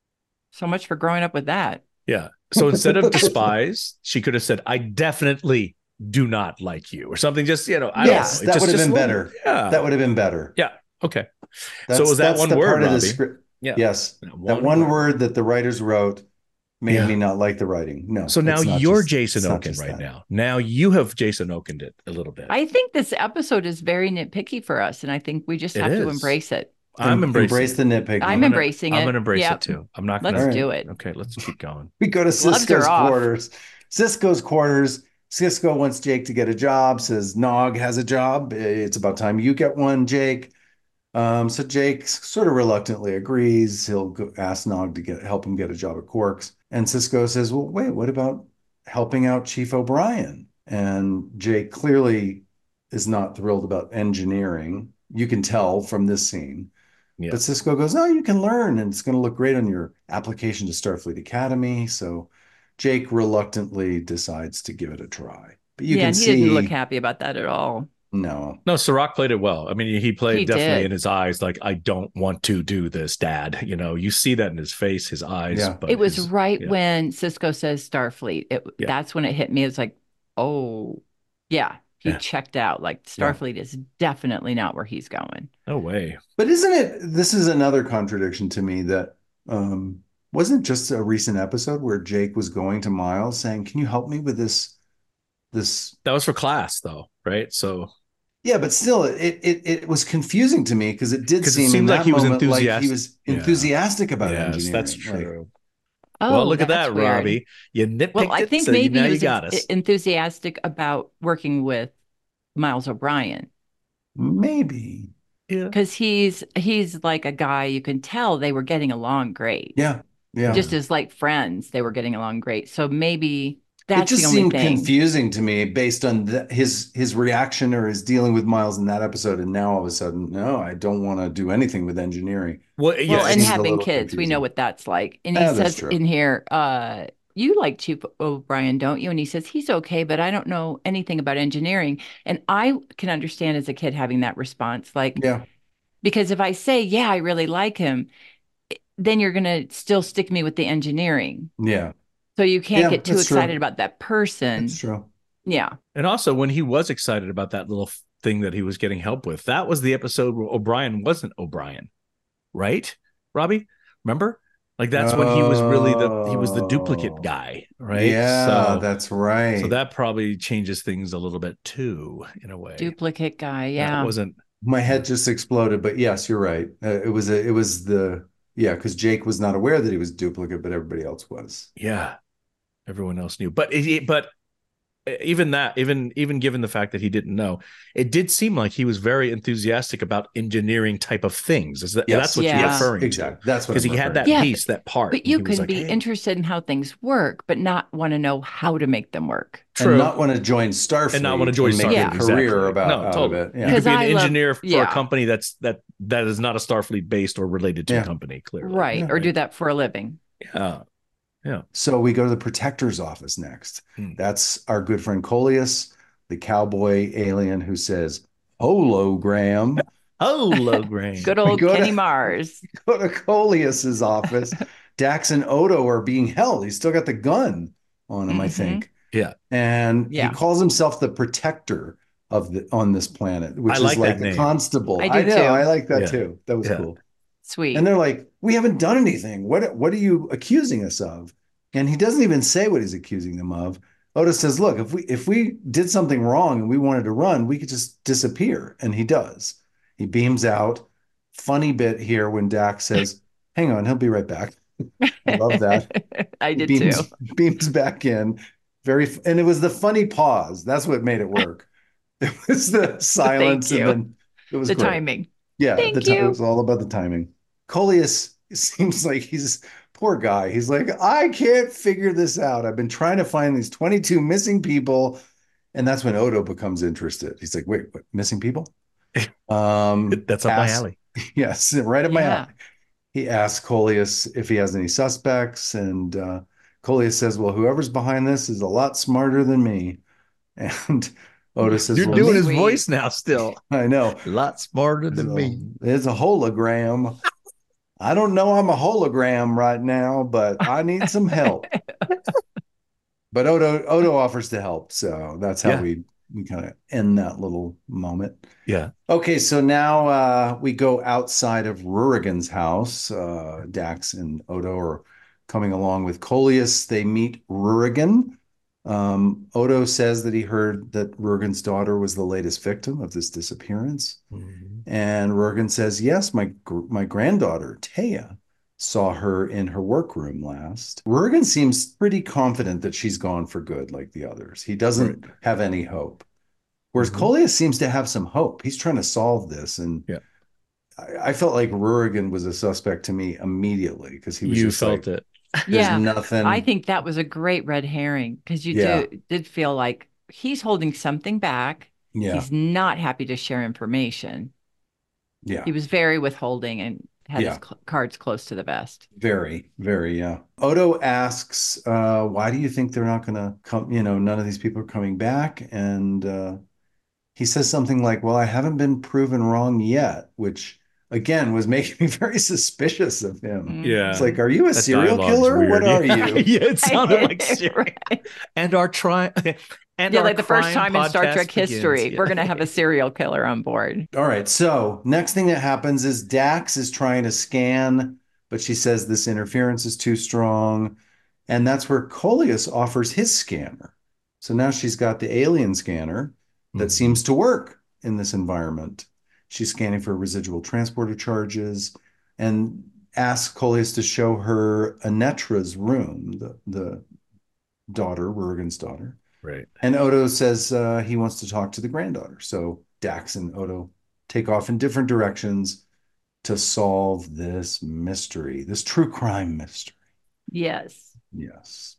so much for growing up with that. Yeah. So instead of despise, she could have said, I definitely do not like you or something. Just, you know, I Yes, don't know. that Just- would have just been a little- better. Yeah. That would have been better. Yeah. Okay. That's, so was that that's one the word, part of the Robbie? script. Yeah. Yes. That That one word. word that the writers wrote made Yeah. me not like the writing. No. So now it's not you're just- Jason it's not Oken just right that. now. Now you have Jason Okened it a little bit. I think this episode is very nitpicky for us, and I think we just It have to is. embrace it. I'm Em- embracing Embrace it. the nitpicking. I'm gonna- embracing I'm it. going to embrace Yep. it too. I'm not Let's going All do right. it. Okay, let's keep going. We go to Gloves are Cisco's off. quarters. Cisco's quarters. Cisco wants Jake to get a job, says Nog has a job. It's about time you get one, Jake. Um, so Jake sort of reluctantly agrees. He'll go ask Nog to get help him get a job at Quarks. And Cisco says, well, wait, what about helping out Chief O'Brien? And Jake clearly is not thrilled about engineering. You can tell from this scene. Yeah. But Cisco goes, no, you can learn, and it's going to look great on your application to Starfleet Academy. So Jake reluctantly decides to give it a try. But you yeah, can and he see, didn't look happy about that at all. no, No, Sirach played it well. I mean, he played He definitely did. in his eyes, like, I don't want to do this, Dad. You know, you see that in his face, his eyes. Yeah. But It was his- right yeah. when Cisco says Starfleet. It Yeah. That's when it hit me. It's like, oh, yeah, he Yeah. checked out. Like Starfleet is definitely not where he's going. No way. but isn't it? This is another contradiction to me that um, wasn't just a recent episode where Jake was going to Miles saying, "Can you help me with this?" This, That was for class, though, right? So yeah, but still, it it it was confusing to me because it did 'Cause it seem in seemed like that he was moment like he enthusiastic. was Yeah. enthusiastic about yes, engineering. that's Like, true. Oh, well, look at that's that, weird. Robbie. You nitpicked Well, I it, think so you- maybe now he you was got en- us. enthusiastic about working with Miles O'Brien maybe, Yeah. because he's he's like a guy you can tell they were getting along great. yeah, yeah. Just as like friends, they were getting along great. So maybe It that's just the only seemed thing. confusing to me based on the, his his reaction or his dealing with Miles in that episode, and now all of a sudden, no, I don't want to do anything with engineering. Well, yeah, Well, and seems a having little kids, we confusing. know what that's like. And he Yeah, that's says true. in here, uh, you like Chief O'Brien, don't you? And he says, he's okay, but I don't know anything about engineering. And I can understand as a kid having that response. Like, Yeah, because if I say, yeah, I really like him, then you're going to still stick me with the engineering. yeah, So you can't Yeah, get too that's true. excited about that person. that's true. Yeah. And also, when he was excited about that little thing that he was getting help with, that was the episode where O'Brien wasn't O'Brien, right, Robbie? Remember? Like that's when he was really the he was the duplicate Oh. guy, right? Yeah, so, that's right. so that probably changes things a little bit too, in a way. Duplicate guy. That Yeah. wasn't. My head just exploded, but yes, you're right. Uh, it was a, it was the yeah, because Jake was not aware that he was duplicate, but everybody else was. Yeah, everyone else knew, but it, but even that, even even given the fact that he didn't know, it did seem like he was very enthusiastic about engineering type of things. Is that Yes. that's what Yeah. you're Yes, referring exactly. to? That's what Because I'm he had that referring Yeah, piece, that part. But and you he was can like, be hey. interested in how things work, but not want to know how to make them work. True. And not want to join Starfleet and not want to join and make Starfleet. a career Exactly. about no, out totally. of it. Yeah. You could be an I love- engineer for yeah. a company that's that that is not a Starfleet based or related to Yeah. a company, clearly. Right. Yeah. Or do that for a living. Yeah. Yeah. So we go to the Protector's office next. Hmm. That's our good friend Coleus, the cowboy alien who says, hologram. Hologram. Good We old go Kenny to- Mars. Go to Coleus's office. Dax and Odo are being held. He's still got the gun on him, I Mhm. think. Yeah. And Yeah. he calls himself the protector of the on this planet, which I is like like that the name. constable. I do know. too. I like that Yeah. too. That was Yeah. cool. Sweet. And they're like, we haven't done anything. What what are you accusing us of? And he doesn't even say what he's accusing them of. Odo says, look, if we if we did something wrong and we wanted to run, we could just disappear. And he does. He beams out. Funny bit here when Dax says, hang on, he'll be right back. I love that. I He did beams, too. beams back in. Very, and it was the funny pause. That's what made it work. It was the silence, and you. then it was The great. timing. Yeah, Thank the time you. it was all about the timing. Coleus seems like he's poor guy. He's like, I can't figure this out. I've been trying to find these twenty-two missing people, and that's when Odo becomes interested. He's like, wait, what? Missing people? Um, That's up my ask- alley. Yes, right up my Yeah. alley. He asks Coleus if he has any suspects, and uh, Coleus says, well, whoever's behind this is a lot smarter than me. And Odo says, You're well, doing me- his sweet. voice now still. I know. A lot smarter than So, me. it's a hologram. I don't know I'm a hologram right now, but I need some help. But Odo Odo offers to help, so that's how Yeah. we we kind of end that little moment. Yeah. Okay, so now uh, we go outside of Rurigan's house. Uh, Dax and Odo are coming along with Coleus. They meet Rurigan. Um, Odo says that he heard that Rurigan's daughter was the latest victim of this disappearance. Mhm. And Rurigan says, yes, my gr- my granddaughter, Taya, saw her in her workroom last. Rurigan seems pretty confident that she's gone for good, like the others. He doesn't have any hope. Whereas Mhm. Coleus seems to have some hope. He's trying to solve this. And Yeah. I, I felt like Rurigan was a suspect to me immediately because he was You just felt like, it. there's Yeah. nothing. I think that was a great red herring because you Yeah. do, did feel like he's holding something back. yeah, He's not happy to share information. yeah. He was very withholding and had Yeah. his cl- cards close to the vest. Very, very, yeah. Odo asks, uh, why do you think they're not going to come? You know, none of these people are coming back. And uh, he says something like, well, I haven't been proven wrong yet, which again was making me very suspicious of him. Yeah. It's like, are you a That serial dialogue's killer? weird. What are Yeah. you? Yeah, it sounded like serial. Right. And our try and Yeah, our like the first crime time in Star podcast Trek begins. history, Yeah. we're going to have a serial killer on board. All right. So next thing that happens is Dax is trying to scan, but she says this interference is too strong. And that's where Coleus offers his scanner. So now she's got the alien scanner that Mhm. seems to work in this environment. She's scanning for residual transporter charges and asks Coleus to show her Anetra's room, the, the daughter, Rurigan's daughter. Right. And Odo says uh, he wants to talk to the granddaughter. So Dax and Odo take off in different directions to solve this mystery, this true crime mystery. Yes. Yes.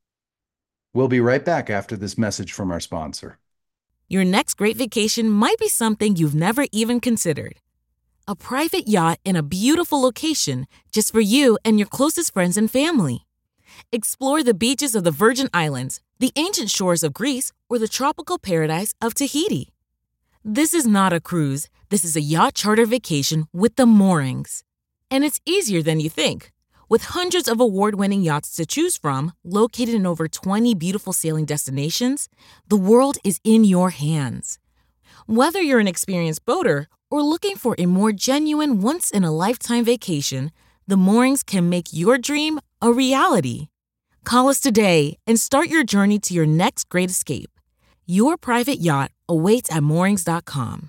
We'll be right back after this message from our sponsor. Your next great vacation might be something you've never even considered. A private yacht in a beautiful location just for you and your closest friends and family. Explore the beaches of the Virgin Islands, the ancient shores of Greece, or the tropical paradise of Tahiti. This is not a cruise. This is a yacht charter vacation with the moorings. And it's easier than you think. With hundreds of award-winning yachts to choose from, located in over twenty beautiful sailing destinations, the world is in your hands. Whether you're an experienced boater or looking for a more genuine once-in-a-lifetime vacation, the moorings can make your dream a reality. Call us today and start your journey to your next great escape. Your private yacht awaits at moorings dot com.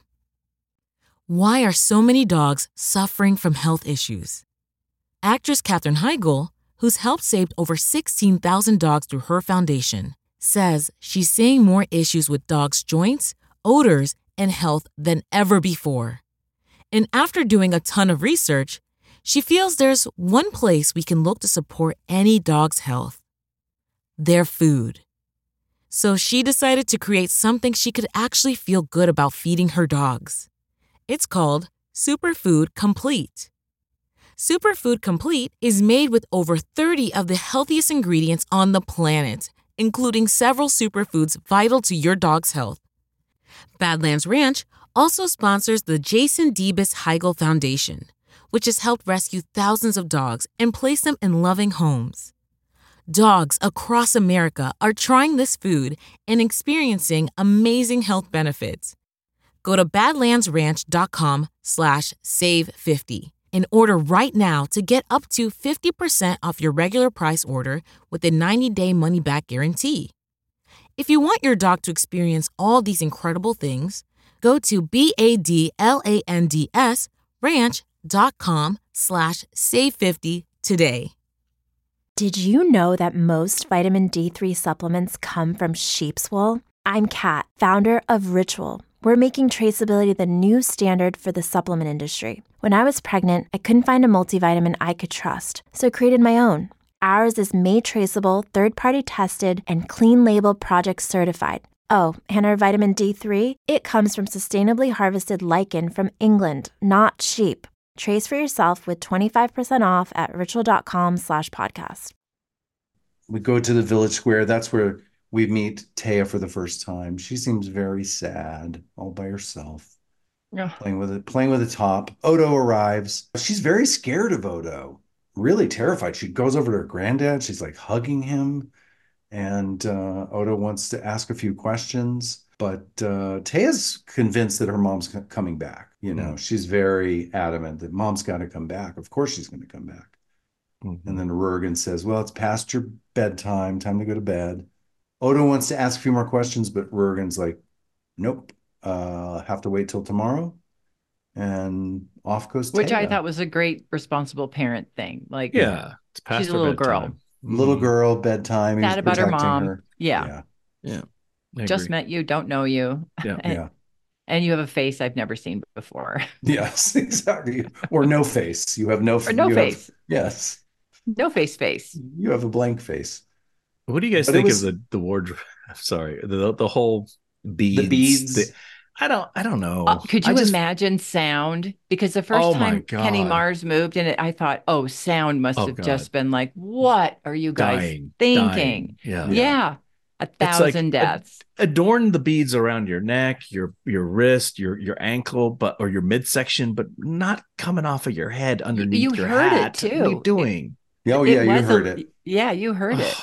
Why are so many dogs suffering from health issues? Actress Katherine Heigl, who's helped save over sixteen thousand dogs through her foundation, says she's seeing more issues with dogs' joints, odors, and health than ever before. And after doing a ton of research, she feels there's one place we can look to support any dog's health: their food. So she decided to create something she could actually feel good about feeding her dogs. It's called Superfood Complete. Superfood Complete is made with over thirty of the healthiest ingredients on the planet, including several superfoods vital to your dog's health. Badlands Ranch also sponsors the Jason Debus Heigl Foundation, which has helped rescue thousands of dogs and place them in loving homes. Dogs across America are trying this food and experiencing amazing health benefits. Go to badlandsranch.com slash save 50 and order right now to get up to fifty percent off your regular price order with a ninety-day money-back guarantee. If you want your dog to experience all these incredible things, go to B-A-D-L-A-N-D-S ranch.com slash save 50 today. Did you know that most vitamin D three supplements come from sheep's wool? I'm Kat, founder of Ritual. We're making traceability the new standard for the supplement industry. When I was pregnant, I couldn't find a multivitamin I could trust, so I created my own. Ours is made traceable, third-party tested, and clean label project certified. Oh, and our vitamin D three, it comes from sustainably harvested lichen from England, not sheep. Trace for yourself with twenty-five percent off at ritual.com slash podcast. We go to the village square. That's where we meet Taya for the first time. She seems very sad, all by herself, Yeah. playing with it, playing with a top. Odo arrives. She's very scared of Odo, really terrified. She goes over to her granddad. She's like hugging him. And uh, Odo wants to ask a few questions. But uh, Taya's convinced that her mom's c- coming back. You know, mm. she's very adamant that mom's got to come back. Of course she's going to come back. Mm-hmm. And then Rurgen says, well, it's past your bedtime. Time to go to bed. Odo wants to ask a few more questions, but Rurgen's like, nope, uh, have to wait till tomorrow. And off goes Which Taya. I thought was a great responsible parent thing. Like, yeah, it's past she's a little bedtime. girl. Little girl, bedtime. Sad about her mom. Her. Yeah. Yeah. yeah. Just met you, don't know you. Yeah. and, yeah. and you have a face I've never seen before. Yes, exactly. Or no face. You have no, or no you face. Have, yes. No face face. You have a blank face. What do you guys but think was, of the, the wardrobe? Sorry, the the whole beads. The beads. The, I don't. I don't know. Uh, could you just, imagine sound? Because the first oh time Kenny Mars moved in it, I thought, oh, sound must oh have God. just been like, what are you guys dying, thinking? Dying. Yeah, yeah, a thousand like, deaths. Adorn the beads around your neck, your your wrist, your your ankle, but or your midsection, but not coming off of your head underneath you your heard hat. it too. What are you doing? It, oh yeah, you heard a, it. Yeah, you heard it.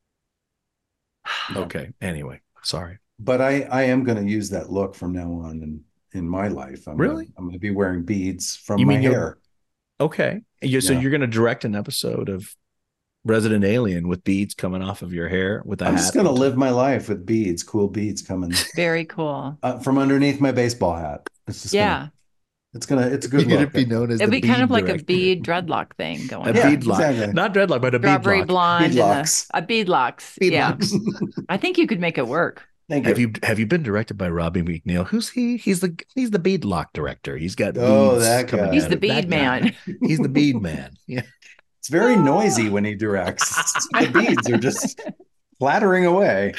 Okay. Anyway, sorry. But I, I am going to use that look from now on in, in my life. I'm really? Gonna, I'm going to be wearing beads from you my mean hair. Okay. You're, so yeah. you're going to direct an episode of Resident Alien with beads coming off of your hair with a I'm hat. just going to live my life with beads, cool beads coming. Very cool. Uh, from underneath my baseball hat. It's just yeah. Gonna, it's gonna. It's a good You're look. Be known as It'd the be kind of like director. a bead dreadlock thing going. A on. Yeah, bead lock, exactly. not dreadlock, but a Strawberry bead blonde. Bead locks. A, a bead locks. Bead yeah. locks. I think you could make it work. Thank have you. you have you been directed by Robbie McNeil? Who's he? He's the he's the bead lock director. He's got oh beads that coming guy. He's out the of- bead man. He's the bead man. Yeah. It's very noisy when he directs. The beads are just clattering away.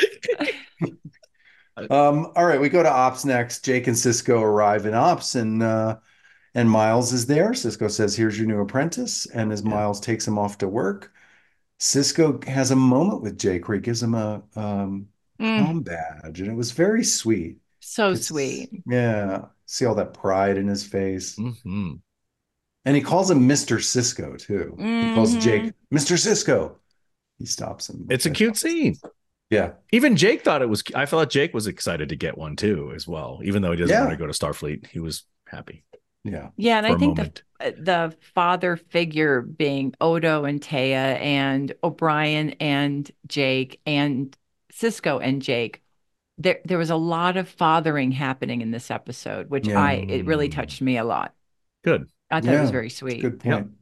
um. All right, we go to Ops next. Jake and Cisco arrive in Ops, and uh, and Miles is there. Cisco says, "Here's your new apprentice," and as Yeah. Miles takes him off to work, Cisco has a moment with Jake where he gives him a um, Mm. prom badge, and it was very sweet. So It's- sweet. Yeah, see all that pride in his face. Mm-hmm. And he calls him Mister Cisco, too. He calls Mhm. Jake Mister Cisco. He stops him. It's a cute scene. Yeah. Even Jake thought it was. I thought Jake was excited to get one too, as well. Even though he doesn't Yeah. want to go to Starfleet, he was happy Yeah. Yeah, and for I a think the moment. the father figure being Odo and Taya and O'Brien and Jake and Cisco and Jake, there there was a lot of fathering happening in this episode, which Yeah. I it really touched me a lot. Good. I thought it was Yeah, very sweet. Good point.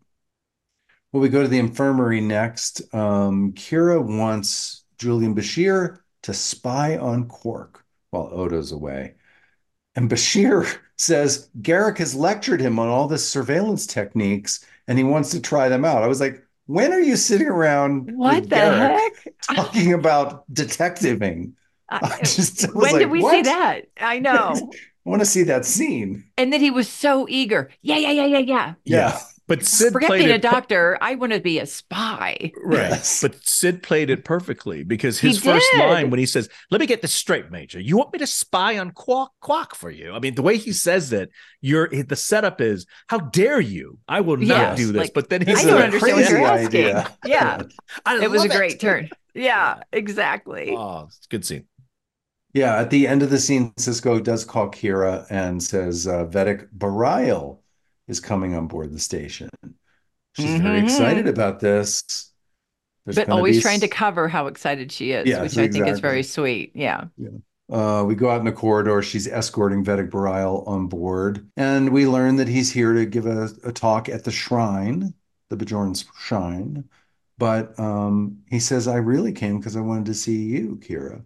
Well, we go to the infirmary next. Um, Kira wants Julian Bashir to spy on Quark while Odo's away. And Bashir says Garak has lectured him on all the surveillance techniques and he wants to try them out. I was like, when are you sitting around What with the Garak heck? talking about detectiving? I just I was when like, did we what? see that? I know. I want to see that scene. And then he was so eager. Yeah, yeah, yeah, yeah, yeah. Yeah. But Sid Forget played being a it per- doctor. I want to be a spy. right. Yes. But Sid played it perfectly because He his first did. line when he says, "Let me get this straight, Major. You want me to spy on Quark, Quark for you?" I mean, the way he says it, you're the setup is, "How dare you? I will not Yes, do this." like, but then he I This says, is don't a understand what you're crazy asking. idea. Yeah. I It was a love great turn. Yeah, exactly. Oh, it's a good scene. Yeah, at the end of the scene, Cisco does call Kira and says uh, Vedic Bareil is coming on board the station. She's very Mhm. excited about this. There's But gonna always be trying to s- cover how excited she is, Yes, which I think is exactly. very sweet. Yeah. Uh, we go out in the corridor. She's escorting Vedic Bareil on board, and we learn that he's here to give a, a talk at the shrine, the Bajorn shrine. But um, he says, "I really came because I wanted to see you, Kira."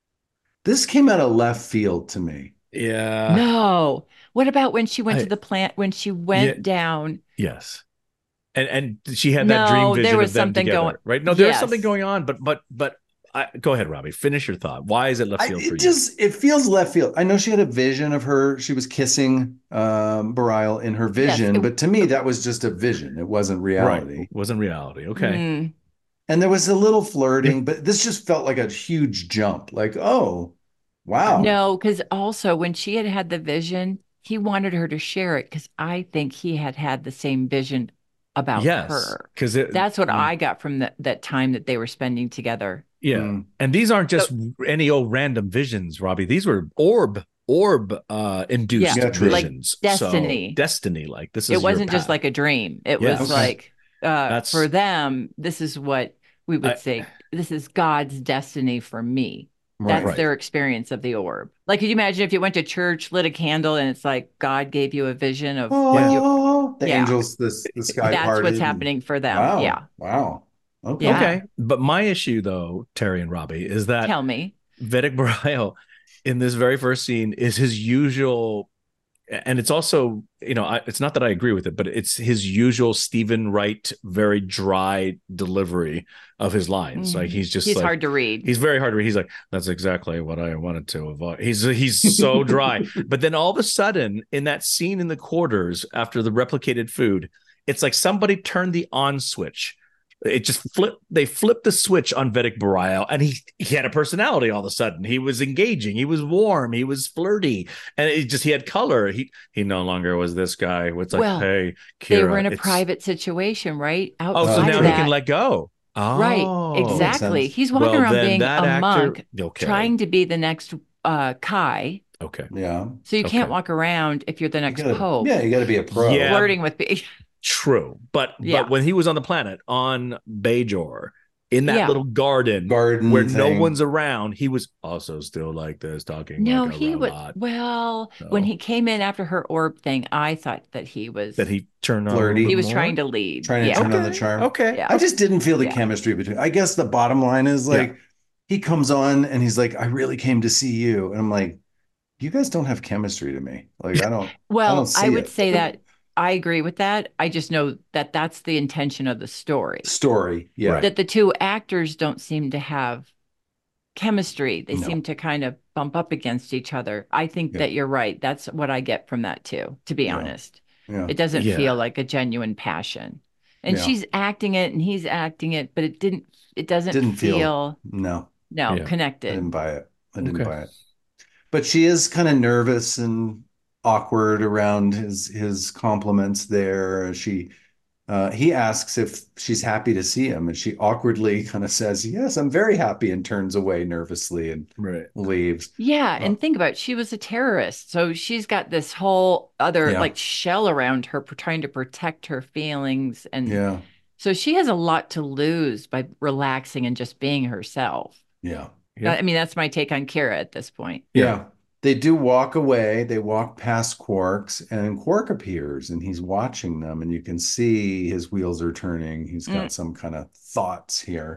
This came out of left field to me. Yeah. No. What about when she went I- to the plant, when she went Yeah. down? Yes. And and she had that No, dream there vision was of them something together, going- right? No, there's Yes. something going on, but but but I, go ahead, Robbie. Finish your thought. Why is it left I, field it for you? just it feels left field. I know she had a vision of her. She was kissing um, Bareil in her vision, it- but to me that was just a vision. It wasn't reality. Right. Wasn't reality. Okay. Mm. And there was a little flirting, but this just felt like a huge jump. Like, oh, wow. No, because also when she had had the vision, he wanted her to share it because I think he had had the same vision about Yes. her. Because That's what Mm. I got from the, that time that they were spending together. yeah. Mm. And these aren't just any old random visions, Robbie. These were orb orb uh induced Yeah, like visions. destiny. So, destiny. Like this is It your wasn't just path. like a dream. It Yes. was Okay. like uh, That's- for them, this is what we would I- say. This is God's destiny for me. Right. That's Right. their experience of the orb. Like, could you imagine if you went to church, lit a candle, and it's like God gave you a vision of what you? Oh, the Yeah. angels, this the sky That's parted. what's and- happening for them. Wow. Yeah. Wow. Okay. Yeah. Okay. But my issue though, Terry and Robbie, is that Tell me. Vedic Bareil in this very first scene is his usual, and it's also, you know, I, it's not that I agree with it, but it's his usual Stephen Wright, very dry delivery of his lines. Mhm. Like he's just He's like, hard to read. he's very hard to read. He's like, that's exactly what I wanted to avoid. He's he's so dry. But then all of a sudden, in that scene in the quarters after the replicated food, it's like somebody turned the on switch. It just flipped. They flipped the switch on Vedic Bareil, and he he had a personality all of a sudden. He was engaging. He was warm. He was flirty, and it just he had color. He he no longer was this guy. It's like, Well, hey, Kira, They were in a it's- private situation, right? Oh, Outside so Oh, now of he that. can let go. Oh, Right, makes exactly. sense. He's walking Well, around then being a that actor- monk, okay. trying to be the next uh, Kai. Okay. Yeah. So you can't Okay. walk around if you're the You next gotta- pope, Yeah, you got to be a pro. Yeah. flirting with people. True, but Yeah. but when he was on the planet on Bajor in that Yeah. little garden, Garden where no thing. one's around, he was also still like this, talking No, like a he would. robot. Well, when No. he came in after her orb thing, I thought that he was That he turned on. a Flirty. little he bit was more? trying to lead. Trying to yeah. turn on Okay. the charm. Okay. Yeah. I just didn't feel the Yeah. chemistry between. I guess the bottom line is like Yeah. he comes on and he's like, "I really came to see you," and I'm like, "You guys don't have chemistry to me. Like, I don't." Well, don't I see would it. say that I agree with that. I just know that that's the intention of the story. Story, yeah, Right. That the two actors don't seem to have chemistry. They No. seem to kind of bump up against each other. I think Yeah. that you're right. That's what I get from that too, to be Yeah. honest. yeah. It doesn't Yeah. feel like a genuine passion. And Yeah. she's acting it and he's acting it, but it didn't it doesn't Didn't feel- feel, No, no Yeah. I connected. didn't buy it. I didn't Okay. buy it. But she is kind of nervous and awkward around his his compliments there. She uh, he asks if she's happy to see him, and she awkwardly kind of says, "Yes, I'm very happy," and turns away nervously and Right. leaves. Yeah, Uh, and think about it. She was a terrorist. So she's got this whole other Yeah. like shell around her for trying to protect her feelings. And Yeah, so she has a lot to lose by relaxing and just being herself. yeah, Yeah. I mean, that's my take on Kira at this point. yeah. They do walk away. They walk past Quark's, and Quark appears, and he's watching them, and you can see his wheels are turning. He's got Mm. some kind of thoughts here.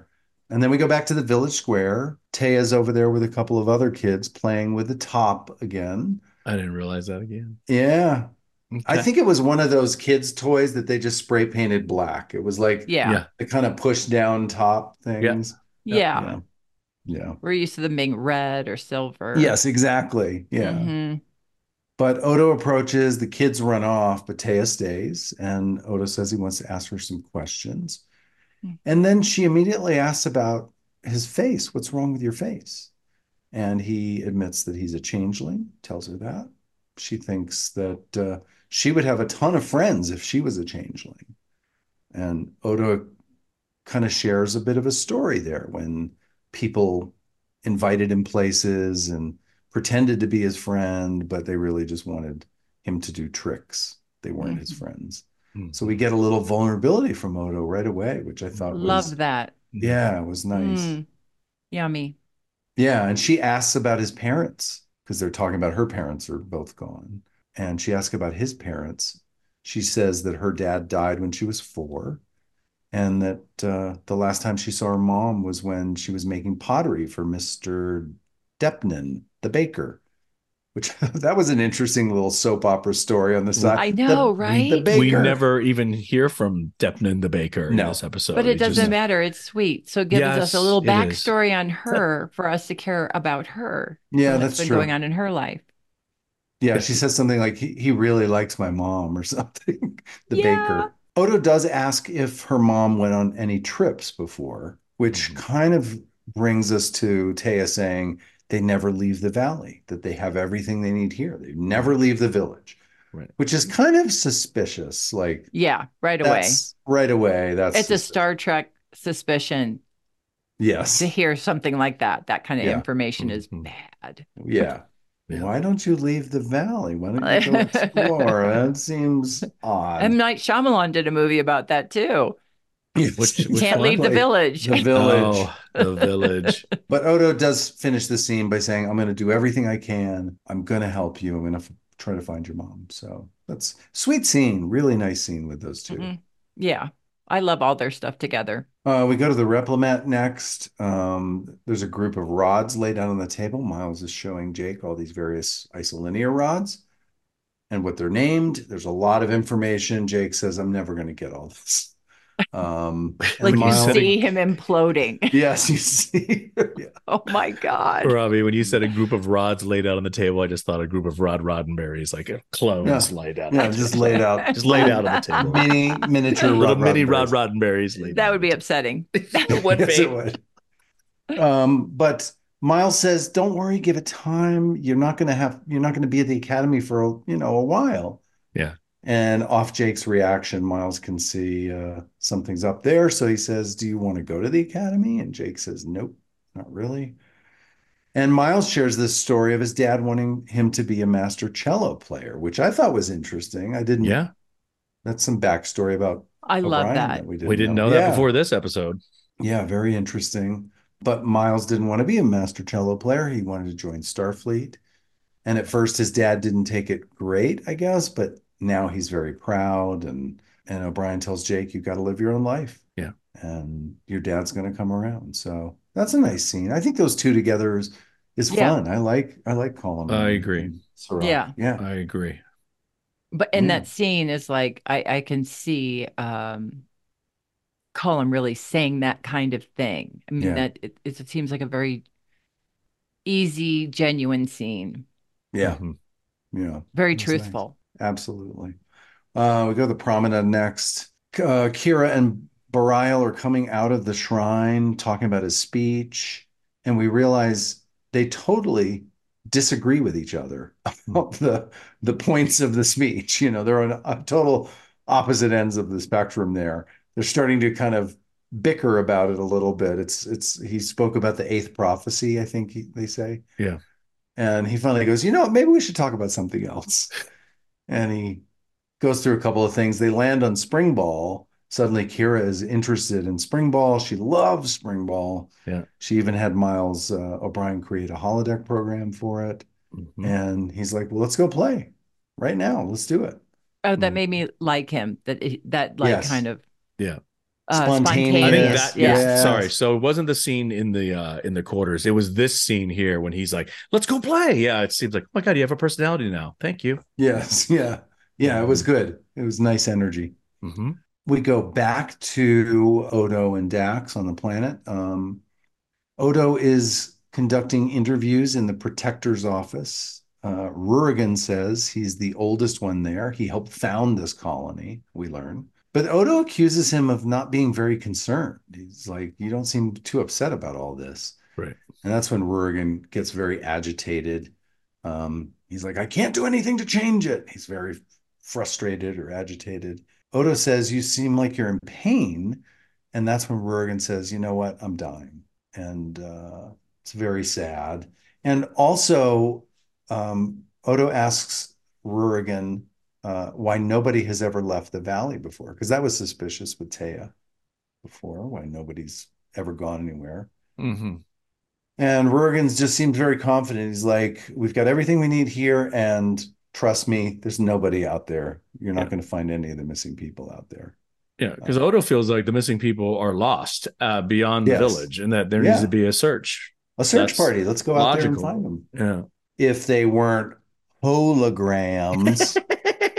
And then we go back to the village square. Taya's over there with a couple of other kids playing with the top again. I didn't realize that again. Yeah. Okay. I think it was one of those kids' toys that they just spray painted black. It was like Yeah. Yeah. the kind of push down top things. Yeah. Yeah. Yeah. We're used to them being red or silver. Yes, exactly. Yeah. Mhm. But Odo approaches, the kids run off, but Taya stays. And Odo says he wants to ask her some questions. Mm. And then she immediately asks about his face. What's wrong with your face? And he admits that he's a changeling, tells her that. She thinks that uh, she would have a ton of friends if she was a changeling. And Odo kind of shares a bit of a story there when people invited him places and pretended to be his friend, but they really just wanted him to do tricks. They weren't Mm-hmm. his friends. Mm-hmm. So we get a little vulnerability from Odo right away, which I thought Love was, that. yeah, it was nice. Mm. Yummy. Yeah, and she asks about his parents because they're talking about her parents are both gone. And she asks about his parents. She says that her dad died when she was four, and that uh, the last time she saw her mom was when she was making pottery for Mister Depnan, the baker, which that was an interesting little soap opera story on the side. I know, The- right? The baker. We never even hear from Depnan the baker No. in this episode. But it He doesn't just- matter. It's sweet. So it gives Yes, us a little it is. backstory on her for us to care about her. Yeah, What's that's been true. going on in her life. Yeah, she says something like, he, he really likes my mom or something, the Yeah. baker. Odo does ask if her mom went on any trips before, which Mhm. kind of brings us to Taya saying they never leave the valley, that they have everything they need here. They never leave the village, Right. which is kind of suspicious. Like, Yeah, right away. that's right away. That's It's a suspicious. Star Trek suspicion Yes. to hear something like that. That kind of Yeah. information is Mhm. bad. Yeah. Yeah. Why don't you leave the valley? Why don't you go explore? That seems odd. M. Night Shyamalan did a movie about that too. Yes, Which- which Can't one? leave the exactly. village. The village. Oh, the village. But Odo does finish the scene by saying, I'm going to do everything I can. I'm going to help you. I'm going to f- try to find your mom. So that's sweet scene. Really nice scene with those 2 Mhm. Yeah, I love all their stuff together. Uh, we go to the Replimat next. Um, there's a group of rods laid out on the table. Miles is showing Jake all these various isolinear rods and what they're named. There's a lot of information. Jake says, I'm never going to get all this. Um, and Like you Miles- see him imploding. Yes, you see. Yeah. Oh my God. Robbie, when you said a group of rods laid out on the table, I just thought a group of Rod Roddenberries, like clones Yeah. laid out. Yeah, on the just table. laid out. Just laid out on the table. Mini, miniature Little Rod mini Rod Roddenberries. Roddenberries laid That out would on be the upsetting. table. Would Yes, be. it would. Um, but Miles says, "Don't worry, give it time. You're not going to have. You're not going to be at the academy for you know a while." Yeah. And off Jake's reaction, Miles can see uh, something's up there. So he says, "Do you want to go to the academy?" And Jake says, "Nope, not really." And Miles shares this story of his dad wanting him to be a master cello player, which I thought was interesting. I didn't. Yeah. That's some backstory about I love O'Brien that. we didn't, We didn't know, that Yeah. before this episode. Yeah, very interesting. But Miles didn't want to be a master cello player. He wanted to join Starfleet. And at first his dad didn't take it great, I guess, but now he's very proud. And and O'Brien tells Jake, you got to live your own life. Yeah. And your dad's going to come around. So that's a nice scene. I think those two together is, is Yeah. fun. I like I like Colin. I and- agree. and Sirach. Yeah. Yeah. I agree. But in Yeah. that scene is like I, I can see um Colin really saying that kind of thing. I mean Yeah. that it, it seems like a very easy, genuine scene. Yeah. Mhm. Yeah. Very That's truthful. Absolutely. Uh, we go to the promenade next. Uh, Kira and Barial are coming out of the shrine talking about his speech, and we realize they totally disagree with each other about the the points of the speech. You know, they're on a total opposite ends of the spectrum there. They're starting to kind of bicker about it a little bit. It's it's he spoke about the eighth prophecy, I think he, they say. Yeah. And he finally goes, you know, maybe we should talk about something else. And he goes through a couple of things. They land on spring ball. Suddenly, Kira is interested in spring ball. She loves spring ball. Yeah. She even had Miles uh, O'Brien create a holodeck program for it. Mhm. And he's like, well, let's go play right now. Let's do it. Oh, that Mm. made me like him. That it- that like Yes. kind of Yeah. uh, Spontaneous. I think spontaneous. that yes. Yeah. Sorry. So it wasn't the scene in the uh in the quarters. It was this scene here when he's like, "Let's go play." Yeah, it seems like, "Oh my God, you have a personality now." Thank you. Yes. Yeah. Yeah. It was good. It was nice energy. Mm-hmm. We go back to Odo and Dax on the planet. Um, Odo is conducting interviews in the Protector's office. Uh, Rurigan says he's the oldest one there. He helped found this colony, we learn. But Odo accuses him of not being very concerned. He's like, you don't seem too upset about all this. Right. And that's when Rurigan gets very agitated. Um, he's like, I can't do anything to change it. He's very frustrated or agitated. Odo says, you seem like you're in pain. And that's when Rurigan says, you know what? I'm dying. And uh, it's very sad. And also, um, Odo asks Rurigan uh, why nobody has ever left the valley before, because that was suspicious with Taya before, why nobody's ever gone anywhere. Mm-hmm. And Rurigan just seems very confident. He's like, we've got everything we need here, and trust me, there's nobody out there. You're not Yeah. going to find any of the missing people out there. Yeah, because Odo feels like the missing people are lost uh, beyond Yes. the village, and that there Yeah. needs to be a search. A search That's party. Let's go out there and logical. find them. Yeah. If they weren't holograms.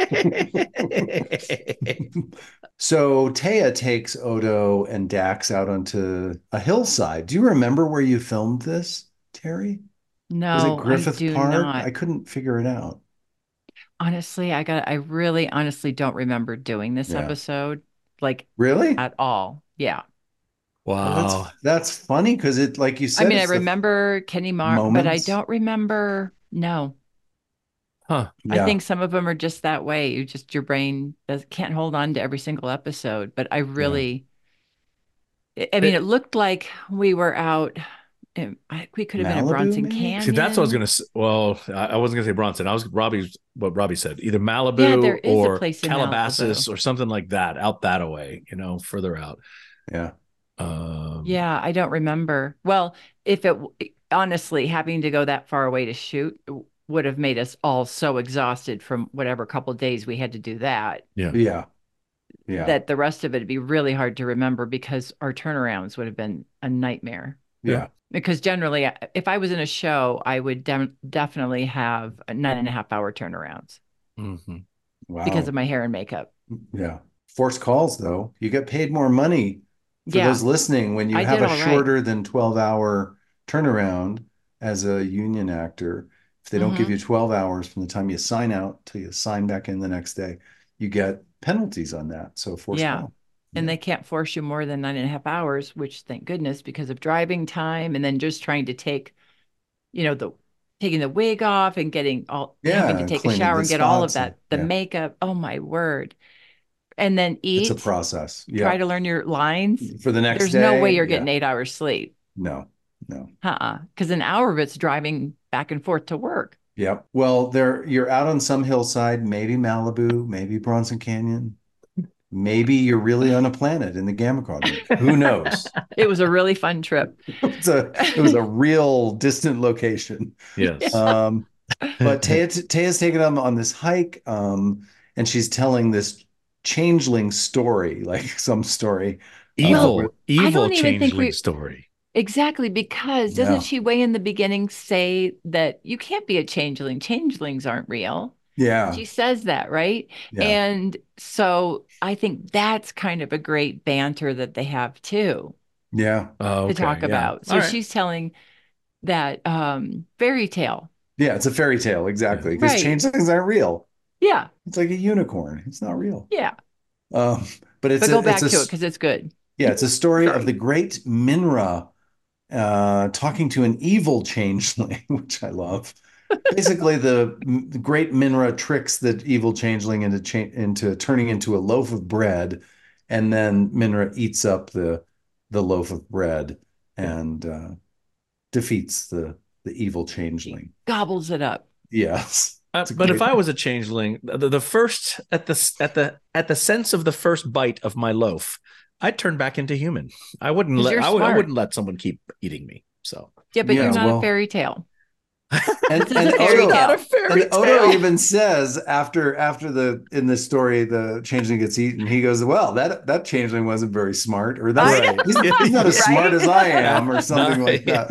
So Taya takes Odo and Dax out onto a hillside. Do you remember where you filmed this, Terry? No, Was it Griffith I do Park? not. I couldn't figure it out. Honestly, I got I really honestly don't remember doing this Yeah. episode like Really? at all. Yeah. Wow. Well, that's that's funny because it, like you said, I mean, I it's the- remember Kenny Mark, but I moments. don't remember. No, Huh. I Yeah. think some of them are just that way. You just, your brain does, can't hold on to every single episode. But I really, I I mean, it looked like we were out. in- I, we could have been in Malibu, Bronson maybe? Canyon. See, that's what I was gonna say. Well, I I wasn't gonna say Bronson. I was Robbie's what Robbie said. Either Malibu Yeah, there is a or place in Calabasas Malibu. or something like that, out that away, you know, further out. Yeah. Um, Yeah, I don't remember. Well, if it honestly having to go that far away to shoot would have made us all so exhausted from whatever couple days we had to do that, yeah. Yeah. Yeah. that the rest of it would be really hard to remember because our turnarounds would have been a nightmare. Yeah. Because generally, if I was in a show, I would de- definitely have a nine and a half hour turnarounds Mhm. Wow. because of my hair and makeup. Yeah. Forced calls, though. You get paid more money for Yeah. those listening when you I have did a all right. shorter than twelve hour turnaround as a union actor. If they don't give Mhm. you twelve hours from the time you sign out till you sign back in the next day, you get penalties on that. So forced Yeah. call. And Yeah. they can't force you more than nine and a half hours, which thank goodness, because of driving time and then just trying to take, you know, the taking the wig off and getting all Yeah, having to and take a cleaning shower the and get all of spots that, and- the yeah. makeup. Oh my word. And then eat, It's a process. try Yeah. to learn your lines. For the next There's day. no way you're yeah. getting eight hours sleep. No, no. Uh-uh. Because an hour of it's driving back and forth to work. Yep. Well, there you're out on some hillside, maybe Malibu, maybe Bronson Canyon. Maybe you're really on a planet in the Gamma Quadrant. Who knows? It was a really fun trip. It was a it was a real distant location. Yes. Um, but Taya, Taya's taken them on this hike, um, and she's telling this changeling story, like some story. evil, Well, evil don't even think changeling we- story. Exactly, because doesn't Yeah. she way in the beginning say that you can't be a changeling? Changelings aren't real. Yeah, She says that, right? yeah, And so I think that's kind of a great banter that they have too yeah, Oh, to okay, talk yeah. about. So All right. she's telling that um fairy tale. yeah. It's a fairy tale, exactly. Because Right. changelings aren't real. Yeah, It's like a unicorn. It's not real. yeah. Um, but it's But go a, back it's to a, it because it's good. yeah, it's a story Sorry. of the great Minra uh, talking to an evil changeling, which I love. Basically, the, the great Minra tricks the evil changeling into cha- into turning into a loaf of bread, and then Minra eats up the the loaf of bread and uh, defeats the the evil changeling. Gobbles it up. Yes, Uh, It's a but if great- I was a changeling, the, the first at the at the at the sense of the first bite of my loaf, I'd turn back into human. I wouldn't 'Cause let you're I, would, I smart. wouldn't let someone keep eating me. So Yeah, but Yeah, you're not well- a fairy tale. And, This is and a fairy Odo, tale. Not a fairy and Odo tale. even says after after the in this story the changeling gets eaten, he goes, "Well, that that changeling wasn't very smart, or that's Right. he's, he's not as Right? smart as I am, or something No. like that."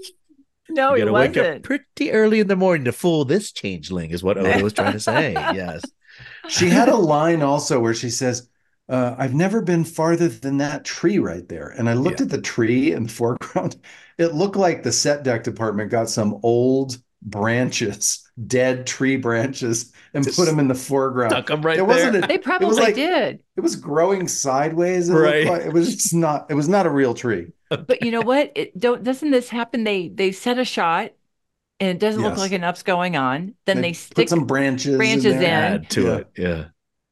No, You he gotta wake up wasn't. pretty early in the morning to fool this changeling, is what Odo was trying to say. Yes. She had a line also where she says, uh, "I've never been farther than that tree right there." And I looked Yeah. at the tree in the foreground. It looked like the set deck department got some old branches, dead tree branches, and Just put them in the foreground. stuck 'em right It wasn't there. a, They it was probably like did. it was growing sideways. It Right. looked like it was just not. It was not a real tree. But you know what? It don't doesn't this happen? They they set a shot and it doesn't look Yes. like enough's going on. Then they, They stick put some branches, branches in there. in. Add to Yeah. it. Yeah.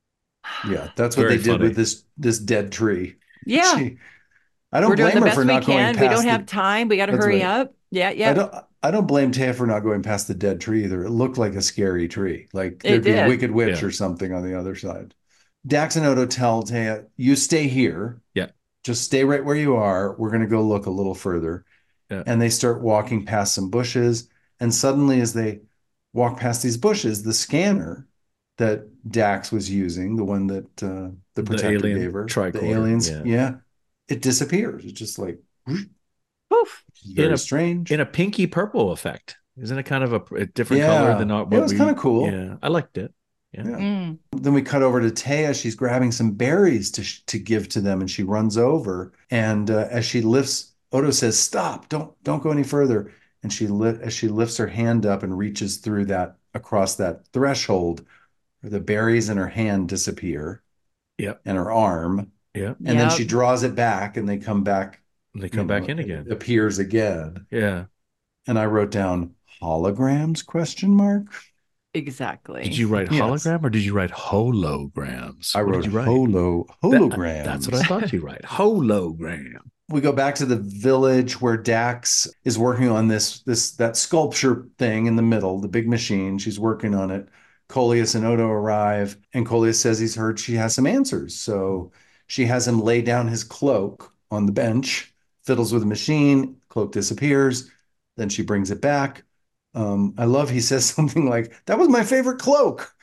Yeah, that's what Very they did funny. with this this dead tree. Yeah. She, I don't We're doing blame the her best for we not going can. past We don't the- have time. We got to That's hurry right. up. Yeah, I yeah. don't I don't blame Taya for not going past the dead tree either. It looked like a scary tree. Like It there'd be a did. wicked witch Yeah. or something on the other side. Dax and Odo tell Taya, "You stay here. Yeah. Just stay right where you are. We're gonna go look a little further." Yeah. And they start walking past some bushes. And suddenly, as they walk past these bushes, the scanner that Dax was using, the one that uh, the protector alien gave her, tricorder, the aliens, yeah. yeah. it disappears. It's just like whoosh, Poof. very In a- strange. In a pinky purple effect. Isn't it kind of a, a different Yeah. color than what It was we- kinda cool. Yeah. I liked it. Yeah. Yeah. Mm. Then we cut over to Taya. She's grabbing some berries to to give to them, and she runs over. And uh, as she lifts, Odo says, "Stop! Don't don't go any further." And she li- as she lifts her hand up and reaches through that across that threshold, the berries in her hand disappear. Yep. And her arm, Yeah. and then Yep. she draws it back, and they come back. They come you back know, in again. It appears again. Yeah. And I wrote down holograms? Question mark. Exactly. Did you write Yes. hologram or did you write holograms? I What wrote did you write? holo That- holograms. that's what I thought you write. Hologram. We go back to the village where Dax is working on this this that sculpture thing in the middle, the big machine. She's working on it. Coleus and Odo arrive, and Coleus says he's heard she has some answers. So she has him lay down his cloak on the bench, fiddles with the machine, cloak disappears. Then she brings it back. Um, I love he says something like, "That was my favorite cloak."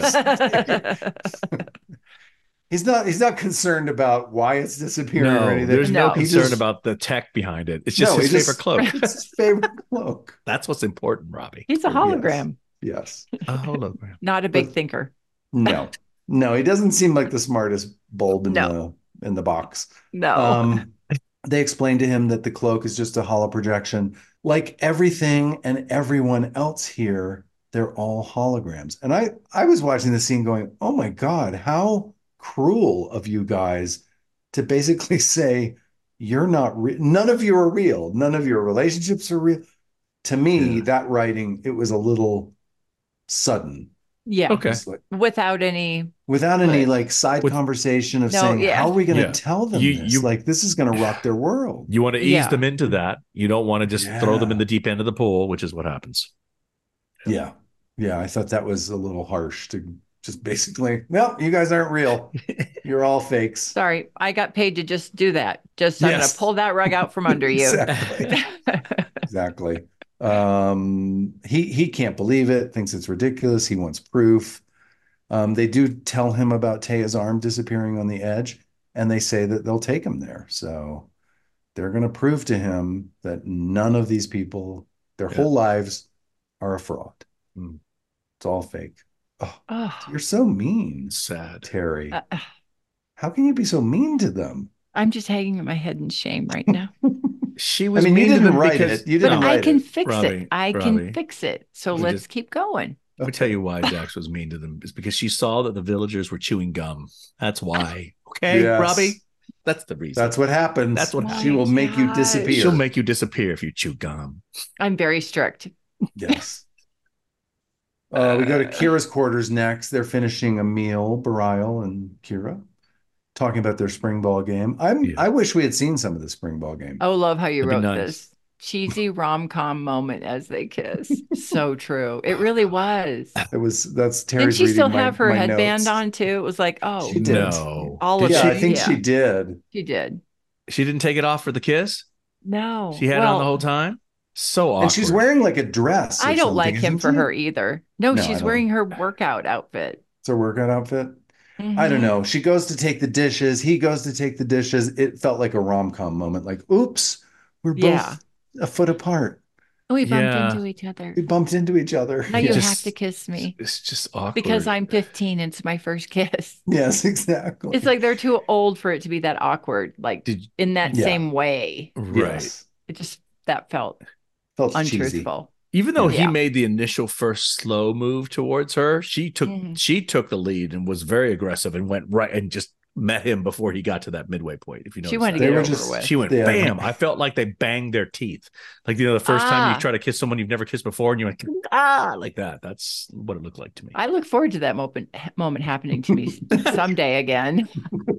He's not he's not concerned about why it's disappearing or No, anything. there's no, No. He concern just- about the tech behind it. It's just No, his he favorite just- cloak. It's his favorite cloak. That's what's important, Robbie. He's a hologram, Yes. A hologram. not a big But- thinker. No. No, he doesn't seem like the smartest bulb in No. the in the box. No. Um, they explain to him that the cloak is just a hollow projection. Like everything and everyone else here, they're all holograms. And I I was watching the scene going, "Oh my God, how cruel of you guys to basically say you're not re- none of you are real. None of your relationships are real." To me, Yeah. that writing, it was a little sudden. yeah. Okay. It's like, Without any. without any But- like side With- conversation of No, saying, yeah. how are we going to Yeah. tell them You- this? you- like, this is going to rock their world. You want to ease Yeah. them into that. You don't want to just throw them Yeah. in the deep end of the pool, which is what happens. Yeah. Yeah. I thought that was a little harsh to just basically, well, you guys aren't real. You're all fakes. Sorry, I got paid to just do that. Just I'm Yes. going to pull that rug out from under you. Exactly. Exactly. Um, he he can't believe it, thinks it's ridiculous. He wants proof. Um, they do tell him about Taya's arm disappearing on the edge, and they say that they'll take him there. So they're going to prove to him that none of these people, their Yeah. whole lives, are a fraud. Mm. It's all fake. Oh, Oh, you're so mean, Sad. Terry. uh, How can you be so mean to them? I'm just hanging my head in shame right now. She I was mean, you mean to didn't them write because- it. You But didn't I write can it. fix Robbie, it. I Robbie. can fix it. So We let's just- keep going. Let me tell you why Dax was mean to them. Is because she saw that the villagers were chewing gum. That's why. Okay, Yes. Robbie? That's the reason. That's what happens. That's what she will happens. make you Gosh. disappear. She'll make you disappear if you chew gum. I'm very strict. Yes. Uh, we go to Kira's quarters next. They're finishing a meal, Barial and Kira, talking about their spring ball game. I'm Yeah. I wish we had seen some of the spring ball game. Oh, love how you That'd be wrote nice. this. Cheesy rom-com moment as they kiss. So true. It really was. It was that's Didn't Terry's she still reading my- have her my headband notes. on too? It was like, oh, She did. No. All Did of Yeah, she? it. I think Yeah. she did. she did. She didn't take it off for the kiss? No. She had it well, on the whole time? So awkward. And she's wearing like a dress. or I don't something, like him isn't for she? her either. No, No, I she's don't. wearing her workout outfit. It's her workout outfit. I Mhm. don't know. She goes to take the dishes. He goes to take the dishes. It felt like a rom-com moment. Like, oops, we're Yeah. both a foot apart. We bumped Yeah. into each other. We bumped into each other. Now you Yes. have to kiss me It's just awkward. because I'm fifteen and it's my first kiss. Yes, exactly. It's like they're too old for it to be that awkward, like Did- in that Yeah. same way. right. Yes. It just, that felt Felt cheesy. untruthful. Even though he Yeah. made the initial first slow move towards her, she took Mhm. she took the lead and was very aggressive and went right and just met him before he got to that midway point. If you know, She wanted to They get were it over just- with. She went Yeah. bam. I felt like they banged their teeth. Like, you know, the first time Ah. you try to kiss someone you've never kissed before and you went, ah, like that. That's what it looked like to me. I look forward to that moment moment happening to me someday again.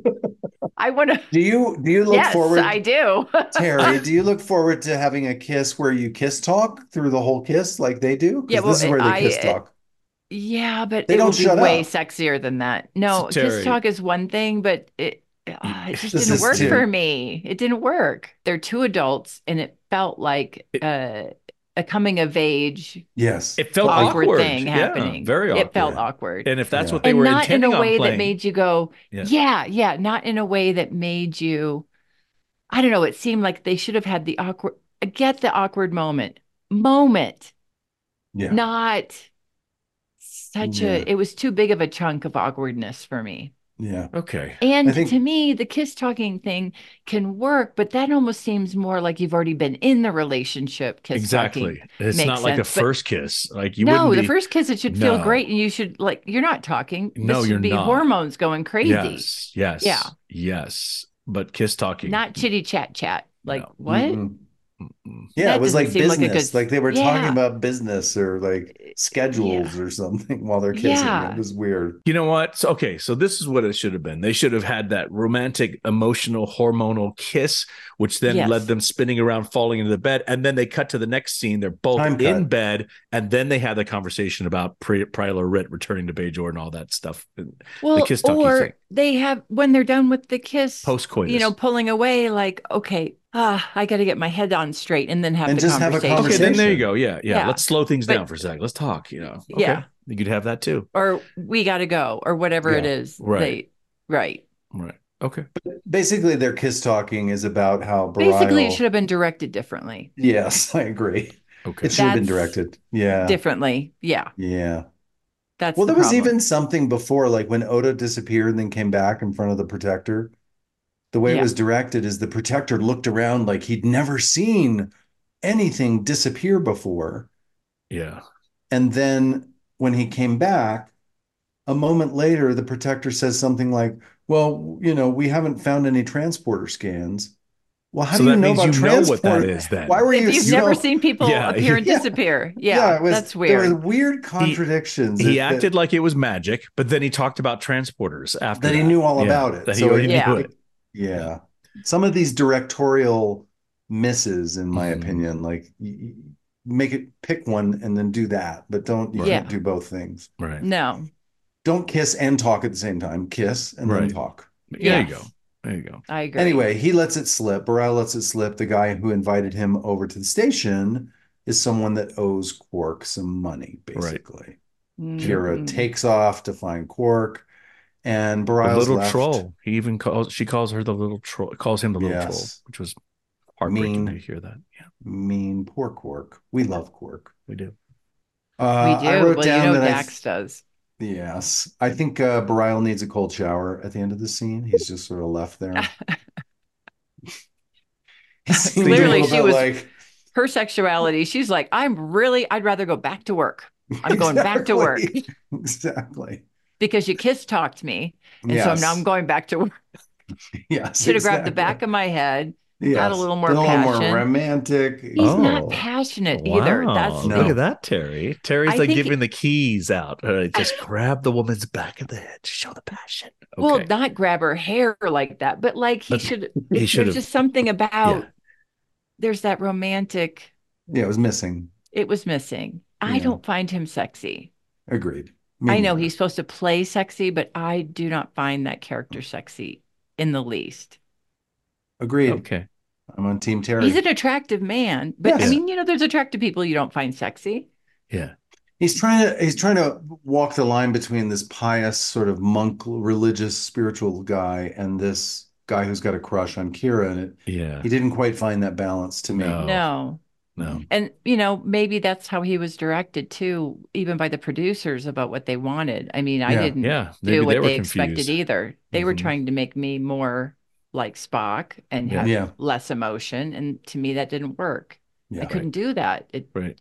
I want to. Do you do you look Yes, forward, I do. Terry? Do you look forward to having a kiss where you kiss talk through the whole kiss like they do? 'Cause Yeah, well, this is where they I- kiss talk. Yeah, but They it don't will be shut way up. sexier than that. No, So, kiss Terry- talk is one thing, but it uh, it just This didn't is work too- for me. It didn't work. They're two adults, and it felt like uh, a coming of age Yes. It felt awkward, awkward. thing Yeah, happening. very It felt awkward. awkward, And if that's Yeah. what they and were not in intending a on way playing, that made you go, Yeah. yeah, yeah, not in a way that made you. I don't know. It seemed like they should have had the awkward. Get the awkward moment, moment, Yeah. not such Yeah. a. It was too big of a chunk of awkwardness for me. Yeah. okay. And I think- to me, the kiss talking thing can work, but that almost seems more like you've already been in the relationship. Kiss Exactly. talking. It's makes not like the sense, but- first kiss. Like you No, wouldn't the be, first kiss, it should feel No. great, and you should like. You're not talking. No, this should you're be not. hormones going crazy, Yes. Yes. Yeah. Yes. But kiss talking. not chitty chat chat. Like No. what? Mm-mm. Mm-mm. Yeah, That it was doesn't like seem like a business. good- Like they were talking Yeah. about business or like schedules or something while they're kissing. Yeah. It was weird. You know what? So, okay, so this is what it should have been. They should have had that romantic, emotional, hormonal kiss, which then Yes. led them spinning around, falling into the bed, and then they cut to the next scene. They're both Time in cut. bed, and then they have the conversation about Pri- Pryla Ritt returning to Bajor and all that stuff. Well, kiss talking or thing. they have when they're done with the kiss, Post coitus. you know, pulling away. Like, okay, ah, I got to get my head on straight, and then have And the just have a conversation. Okay, then there you conversation. go. Yeah, yeah. Yeah. Let's slow things But- down for a second. Let's talk. You know. Okay. Yeah. You could have that too. Or we got to go, or whatever it Yeah, is. right. They, right. Right. Okay. Basically, their kiss talking is about how Basically, it Bareil- should have been directed differently. Yes, I agree. Okay. It should have been That's directed. Yeah. Differently, yeah. Yeah. That's Well, the there was problem. even something before, like when Odo disappeared and then came back in front of the protector. The way it Yeah. was directed is the protector looked around like he'd never seen anything disappear before. Yeah. And then when he came back, a moment later, the protector says something like, well, you know, we haven't found any transporter scans. Well, how So do you that know means about you know what that transport? is then. Why were you? If you've you never know- seen people Yeah, appear and yeah. disappear, yeah, it was- that's There were weird. weird contradictions. He that- that- acted like it was magic, but then he talked about transporters after That he that. knew all Yeah, about it. That he So already Yeah. knew it. Yeah. Some of these directorial misses, in my Mhm. opinion, like y- y- make it pick one and then do that, but don't you Yeah. can't do both things. Right. No, Don't kiss and talk at the same time. Kiss and then Right. talk. There Yes. you go. There you go. I agree. Anyway, he lets it slip. Bareil lets it slip. The guy who invited him over to the station is someone that owes Quark some money, basically. Kira Mhm. takes off to find Quark, and The Bareil's little left. troll. He even calls. She calls her the little troll. Calls him the little Yes. troll, which was heartbreaking Mean. to hear that. Yeah, Mean, poor Quark. We love Quark. we do. Uh, we do. I wrote Well, down you know, that I Dax does. Yes. I think uh, Bareil needs a cold shower at the end of the scene. He's just sort of left there. He seemed a Clearly, little she bit was- like, Her sexuality, she's like, I'm really, I'd rather go back to work. I'm going back to work Exactly. Exactly. because you kiss talked me. And Yes. so now I'm going back to work. Yes. Should have grabbed the exactly. back of my head. Yes. had a little more a little more passion. romantic. He's Oh. not passionate either. That's No. Look at that, Terry. Terry's I like think- giving the keys out. Uh, just grab the woman's back of the head to show the passion. Okay. well, not grab her hair like that, but like he But should. he There's should've- just something about. Yeah. There's that romantic. Yeah, it was missing. It was missing. I Yeah. don't find him sexy. Agreed. Me I know neither. he's supposed to play sexy, but I do not find that character sexy in the least. Agreed. Okay. I'm on Team Terry. He's an attractive man, but Yes. I mean, you know, there's attractive people you don't find sexy. Yeah. He's trying to he's trying to walk the line between this pious sort of monk, religious, spiritual guy and this guy who's got a crush on Kira, and it Yeah. he didn't quite find that balance to me. No. No. No. And, you know, maybe that's how he was directed too, even by the producers about what they wanted. I mean, I Yeah. didn't Yeah. Maybe do they what were they confused. expected either. They were Mhm. trying to make me more like Spock and Yeah. have Yeah. less emotion. And to me, that didn't work. Yeah. I couldn't do that. It, Right.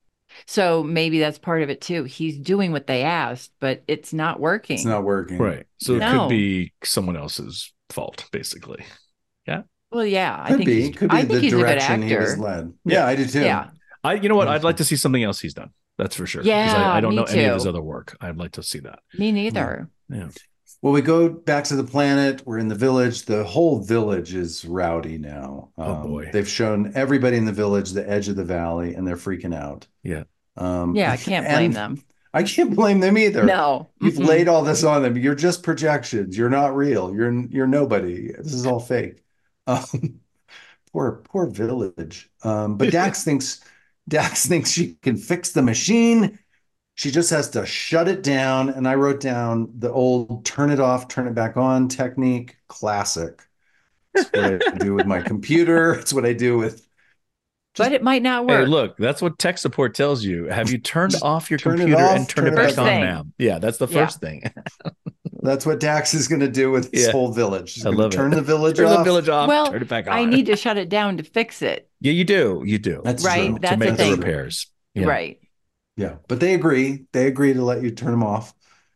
so maybe that's part of it too. He's doing what they asked, but it's not working. It's not working. Right. So it No. could be someone else's fault, basically. Well, yeah, I Could think be. he's, Could be I think the he's a good direction he was actor. led. Yeah, I do too. Yeah. I, you know what? Yeah, I'd like sure. to see something else he's done. That's for sure. 'Cause Yeah, I, I don't me know any of his too. other work. I'd like to see that. Me neither. Yeah. Well, we go back to the planet. We're in the village. The whole village is rowdy now. Oh, Um, boy. They've shown everybody in the village the edge of the valley, and they're freaking out. Yeah. Um, Yeah, I can't blame and them. I can't blame them either. No. You've Mm-mm. laid all this on them. You're just projections. You're not real. You're you're nobody. This is all fake. Um, poor poor village. Um, but Dax thinks Dax thinks she can fix the machine. She just has to shut it down. And I wrote down the old turn it off, turn it back on technique. Classic. It's what I do with my computer. It's what I do with But it might not Hey, work. look, that's what tech support tells you. Have you turned Just off your turn it computer off, and turn turn it it back First on, thing. ma'am? Yeah, that's the Yeah. first thing. that's what Dax is going to do with this Yeah. whole village. She's I going to love it. turn the village Turn off. the village off, Well, turn it back on. I need to shut it down to fix it. Yeah, you do. You do. That's Right, true. to that's make the the thing. repairs. Yeah. Right. Yeah, but they agree. They agree to let you turn them off.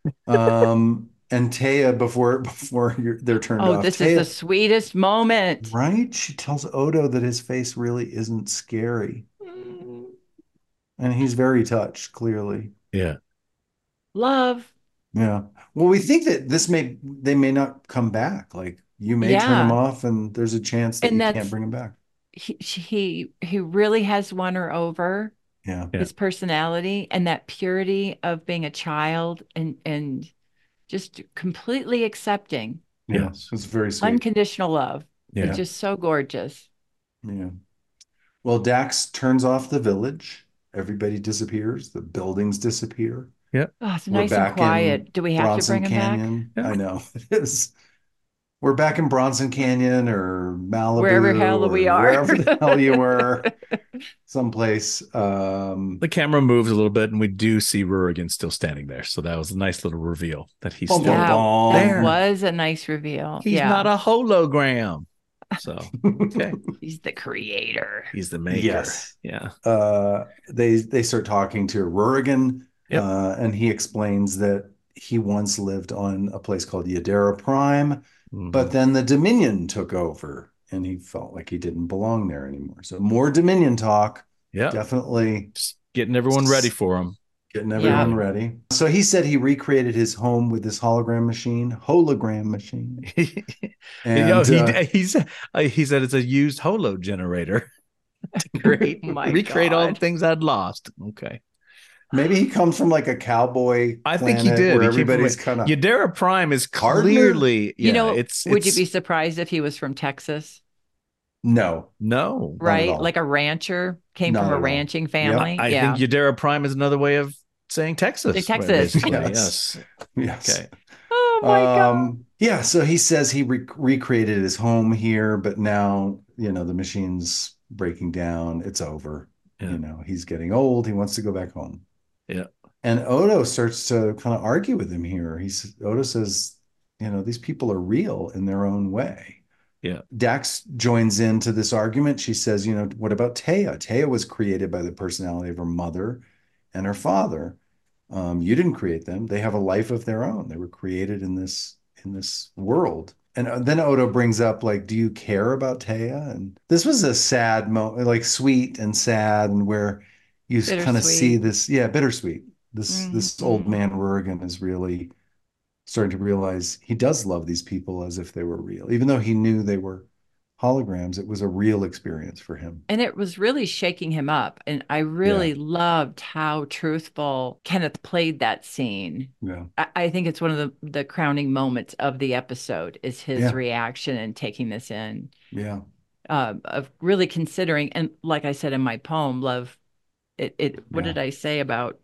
Um, and Taya, before before you're, they're turned Oh, off, this Taya, is the sweetest moment. right? She tells Odo that his face really isn't scary, Mm, and he's very touched. Clearly, Yeah. Love. yeah. Well, we think that this may they may not come back. Like you may turn them Yeah. off, and there's a chance that And you that's- can't bring them back. He, he he really has won her over. Yeah, Yeah. His personality and that purity of being a child and and just completely accepting yeah. Yes. It's very sweet. unconditional love. Yeah. It's just so gorgeous. Yeah. Well, Dax turns off the village. Everybody disappears. The buildings disappear. Oh, it's We're nice and back in quiet. Do we have Bronson to bring him back? Canyon. Yeah. I know it is. We're back in Bronson Canyon or Malibu, Wherever hell or we are. wherever the hell you were, someplace. Um, The camera moves a little bit, and we do see Rurigan still standing there. So that was a nice little reveal that he's Bum, still bum, Yeah, bum. that there. was a nice reveal. He's yeah. not a hologram. So okay, He's the creator. he's the maker. Yes. Yeah. uh, they they start talking to Rurigan, Yep. uh, and he explains that he once lived on a place called Yadera Prime. Mhm. But then the Dominion took over and he felt like he didn't belong there anymore. So more Dominion talk, yeah, definitely just getting everyone ready for him. getting everyone Yeah. ready. So he said he recreated his home with this hologram machine, hologram machine. And Yo, he, uh, he said uh, he said it's a used holo generator to create Oh my recreate all the God. things I'd lost. Okay, maybe he comes from like a cowboy I think he planet did. where He came from everybody's a- kind of Yadera Prime is Gardner? clearly, yeah, you know, it's, would you it's- be surprised if he was from Texas? no. no. Not at Right? all. Like a rancher, came Not from at a all. ranching Yep. family. I yeah. think Yadera Prime is another way of saying Texas. Say Texas. basically. Yes. Yes. Yes. Okay. Oh my God. Um, yeah, so he says he re- recreated his home here, but now, you know, the machine's breaking down. It's over. Yeah. You know, he's getting old. He wants to go back home. Yeah. And Odo starts to kind of argue with him here. He's Odo says, you know, these people are real in their own way. Yeah. Dax joins into this argument. She says, you know, what about Taya? Taya was created by the personality of her mother and her father. Um, you didn't create them. They have a life of their own. They were created in this in this world. And uh, then Odo brings up, like, do you care about Taya? And this was a sad moment, like sweet and sad, and where you kind of see Bittersweet. this, yeah, bittersweet. This this old Mhm. man Rurigan is really starting to realize he does love these people as if they were real, even though he knew they were holograms. It was a real experience for him. And it was really shaking him up. And I really loved how truthful Kenneth played that scene. Yeah, I, I think it's one of the, the crowning moments of the episode is his Yeah. reaction and taking this in. yeah. uh, of really considering. And like I said in my poem, love, it, it what Yeah. did I say about,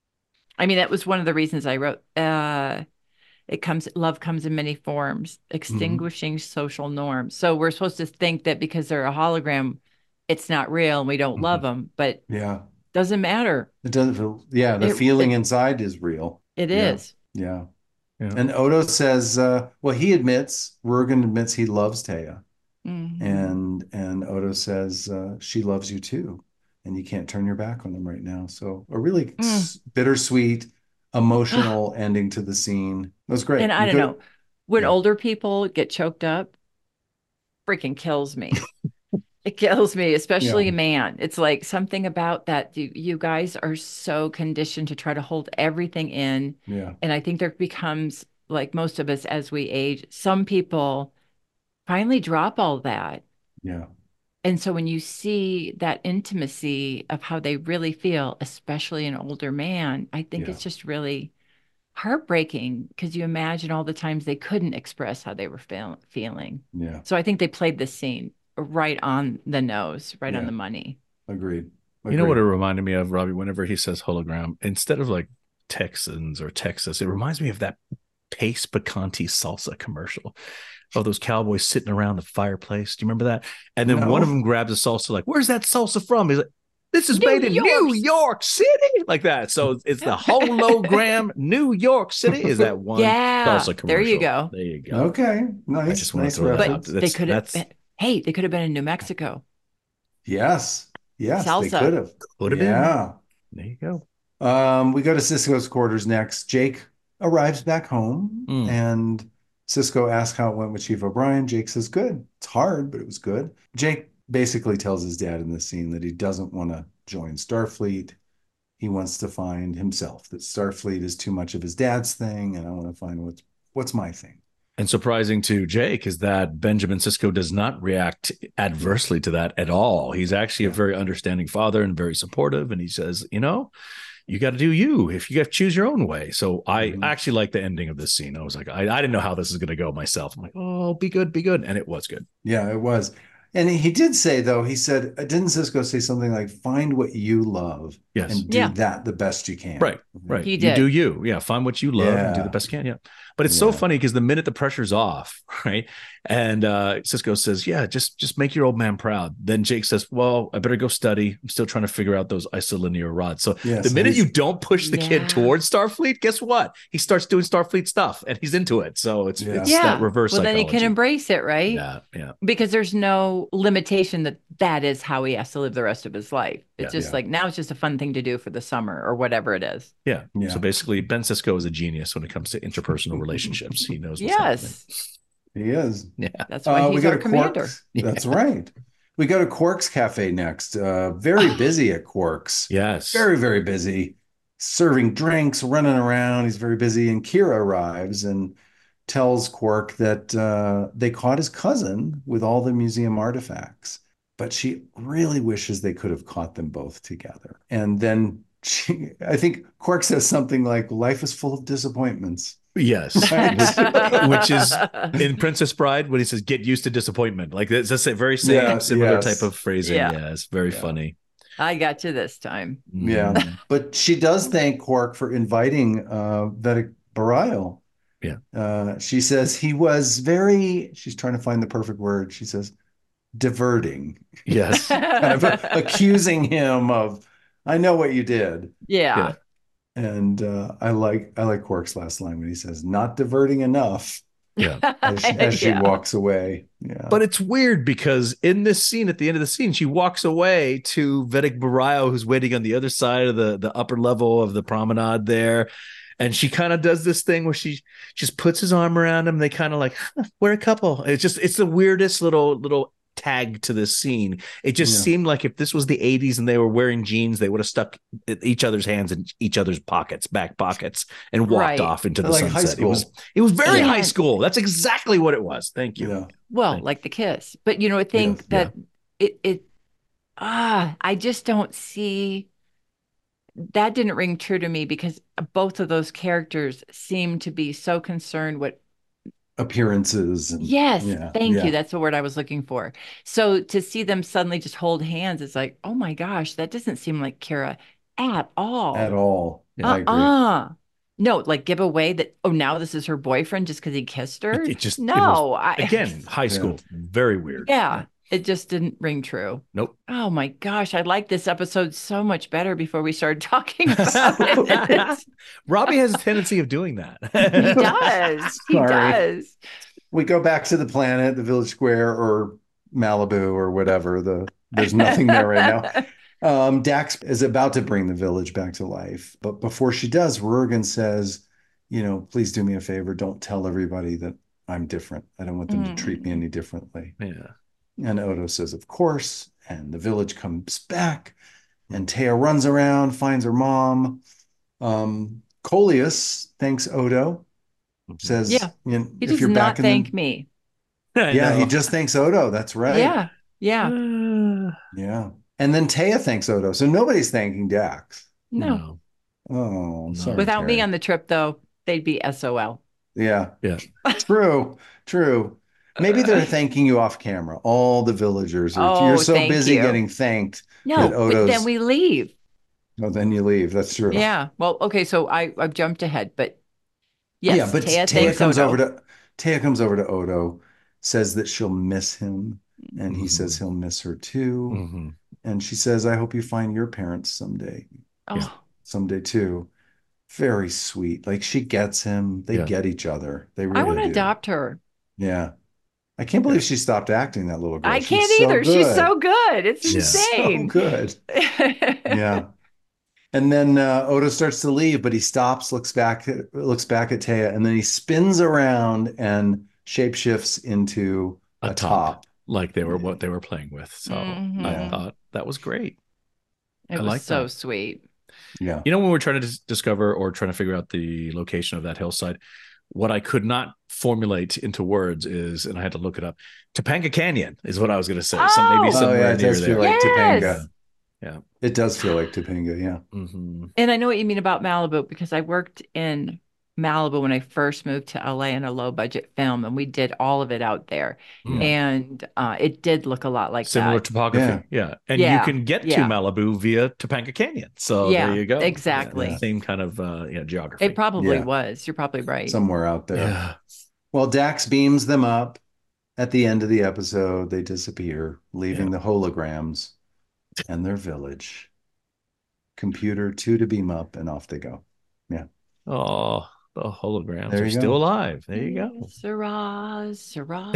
I mean, that was one of the reasons I wrote, uh, it comes, love comes in many forms, extinguishing social norms. So we're supposed to think that because they're a hologram, it's not real and we don't love Mhm. them, but Yeah. doesn't matter. It doesn't feel, yeah, the It- feeling it- inside is real. It Yeah. is. Yeah. Yeah. And Odo says, uh, well, he admits, Rugen admits he loves Taya. Mhm. And and Odo says, uh, she loves you too. And you can't turn your back on them right now. So a really Mm. s- bittersweet, emotional ending to the scene. It was great. And I We don't could- know, when yeah. older people get choked up, freaking kills me. It kills me, especially Yeah. a man. It's like something about that. You, you guys are so conditioned to try to hold everything in. Yeah. And I think there becomes, like most of us as we age, some people finally drop all that. Yeah. And so when you see that intimacy of how they really feel, especially an older man, I think Yeah. it's just really heartbreaking because you imagine all the times they couldn't express how they were feel- feeling. Yeah. So I think they played the scene right on the nose, right on Yeah. the money. Agreed. You know what it Agreed. reminded me of, Robbie? Whenever he says hologram, instead of like Texans or Texas, it reminds me of that Pace Picante salsa commercial of those cowboys sitting around the fireplace. Do you remember that? And then No. one of them grabs a salsa, like, "Where's that salsa from?" He's like, "This is New made in York. New York City," like that. So it's the hologram New York City. Is that one Yeah, salsa commercial? there you go. There you go. Okay. Nice. I just want nice to throw that reference. out. But they That's could have that's been, hey, they could have been in New Mexico. Yes. Yes, they Salsa. could have. could have been. Yeah. There you go. Um, we go to Cisco's quarters next. Jake arrives back home Mm. and Cisco asks how it went with Chief O'Brien. Jake says, good. It's hard, but it was good. Jake basically tells his dad in this scene that he doesn't want to join Starfleet. He wants to find himself, that Starfleet is too much of his dad's thing, and I want to find what's what's my thing. And surprising to Jake is that Benjamin Sisko does not react adversely to that at all. He's actually Yeah. a very understanding father and very supportive. And he says, you know, you got to do you if you got to choose your own way. So I Mhm. actually like the ending of this scene. I was like, I, I didn't know how this is going to go myself. I'm like, oh, be good, be good. And it was good. Yeah, it was. And he did say, though, he said, didn't Cisco say something like, find what you love Yes. and do Yeah. that the best you can? Right, right. He You did. do you. Yeah. Find what you love and do Yeah. the best you can. Yeah. But it's so Yeah. funny because the minute the pressure's off, right? And uh, Cisco says, yeah, just just make your old man proud. Then Jake says, well, I better go study. I'm still trying to figure out those isolinear rods. So Yeah, the so minute he's- you don't push the Yeah. kid towards Starfleet, guess what? He starts doing Starfleet stuff and he's into it. So it's, Yeah. it's Yeah. that reverse well, then he psychology. can embrace it, right? Yeah. Yeah. Because there's no limitation that that is how he has to live the rest of his life. It's Yeah. just Yeah. like now it's just a fun thing to do for the summer or whatever it is. Yeah. Yeah. So basically, Ben Cisco is a genius when it comes to interpersonal relationships. He knows what's Yes. happening. He is. Yeah. That's why Uh, we he's go our to commander. Quark's. That's right. We go to Quark's Cafe next. Uh, very busy at Quark's. Yes. Very, very busy. Serving drinks, running around. He's very busy. And Kira arrives and tells Quark that uh, they caught his cousin with all the museum artifacts. But she really wishes they could have caught them both together. And then she, I think Quark says something like, life is full of disappointments. Yes. which, which is in Princess Bride when he says, get used to disappointment. Like it's just a very same Yeah, similar yes. type of phrasing. Yeah. Yeah. It's very Yeah. funny. I got you this time. Yeah. Mm. But she does thank Quark for inviting uh, Vedic Bareil. Yeah. Uh, she says he was very, she's trying to find the perfect word. She says, diverting, Yes. kind of accusing him of, I know what you did. yeah. Yeah. And uh, I like I like Quark's last line when he says, not diverting enough, Yeah. as, she- as she Yeah. walks away. Yeah. But it's weird because in this scene, at the end of the scene, she walks away to Vedic Bareil, who's waiting on the other side of the, the upper level of the promenade there. And she kind of does this thing where she just puts his arm around him. They kind of like, huh, we're a couple. It's just, it's the weirdest little, little tag to this scene. It just Yeah. seemed like if this was the eighties and they were wearing jeans, they would have stuck each other's hands in each other's pockets, back pockets, and walked Right. off into the Like high sunset. It school. was, it was very Yeah. high school. That's exactly what it was. Thank you. Yeah. Well, Thank like the kiss. But you know, I think Yes, that it it ah, I just don't see that didn't ring true to me because both of those characters seem to be so concerned what appearances. And, Yes, yeah, thank yeah. you. That's the word I was looking for. So to see them suddenly just hold hands, it's like, oh my gosh, that doesn't seem like Kira at all. At all. Yeah. I agree. Uh-uh. No, like give away that, oh, now this is her boyfriend just because he kissed her. It, it just it no, was, I again, high school, very weird. yeah, it just didn't ring true. Nope. Oh my gosh, I liked this episode so much better before we started talking about it. Robbie has a tendency of doing that. He does. He Sorry. does. We go back to the planet, the village square, or Malibu, or whatever. The there's nothing there right now. Um, Dax is about to bring the village back to life, but before she does, Rurgan says, "You know, please do me a favor. Don't tell everybody that I'm different. I don't want them Mm. to treat me any differently." Yeah. And Odo says, "Of course." And the village comes back, and Taya runs around, finds her mom. Um, Coleus thanks Odo. Says, Yeah. you know, He if does you're not back in thank the... me. Yeah, he just thanks Odo. That's right. Yeah. Yeah. Uh, Yeah. And then Taya thanks Odo. So nobody's thanking Dax. No. Oh, No. sorry. Without me Terry. on the trip, though, they'd be S O L. Yeah. Yeah. True. True. Maybe they're thanking you off camera. All the villagers are. Oh, You're so thank busy you. getting thanked No, that but Odo's. then we leave. Oh, then you leave. That's true. Yeah. Well, okay. So I, I've jumped ahead, but yes, yeah, but Taya, Taya, thanks comes Odo. over to Taya comes over to Odo, says that she'll miss him, and he Mhm. says he'll miss her too. Mm-hmm. And she says, "I hope you find your parents someday, Oh, someday too." Very sweet. Like she gets him. They Yeah. get each other. They really I want to do. adopt her. Yeah. I can't believe she stopped acting, that little girl. I She's can't so either. She's good. so good. It's Yeah. insane. So good. Yeah. And then uh, Odo starts to leave, but he stops, looks back, looks back at Taya, and then he spins around and shapeshifts into A a, top. top. Like they were what they were playing with. So Mhm. I Yeah. thought that was great. It I was like so that. sweet. Yeah. You know, when we're trying to dis- discover or trying to figure out the location of that hillside, what I could not formulate into words is, and I had to look it up, Topanga Canyon is what I was going to say. Some, Oh! maybe Oh, somewhere yeah, it near does feel there. like Yes. Topanga. Yeah. It does feel like Topanga, yeah. Mm-hmm. And I know what you mean about Malibu because I worked in Malibu when I first moved to L A in a low budget film, and we did all of it out there. Yeah. And uh, it did look a lot like Similar that. topography. Yeah. And Yeah, you can get yeah. to Malibu via Topanga Canyon. So Yeah, there you go. exactly. Yeah, same kind of uh, yeah, geography. It probably Yeah. was. You're probably right. Somewhere out there. Yeah. Well, Dax beams them up. At the end of the episode, they disappear, leaving the holograms and their village. Computer two to beam up, and off they go. Yeah. Oh, the holograms There are you still go. alive. There you go. Syrah, Syrah.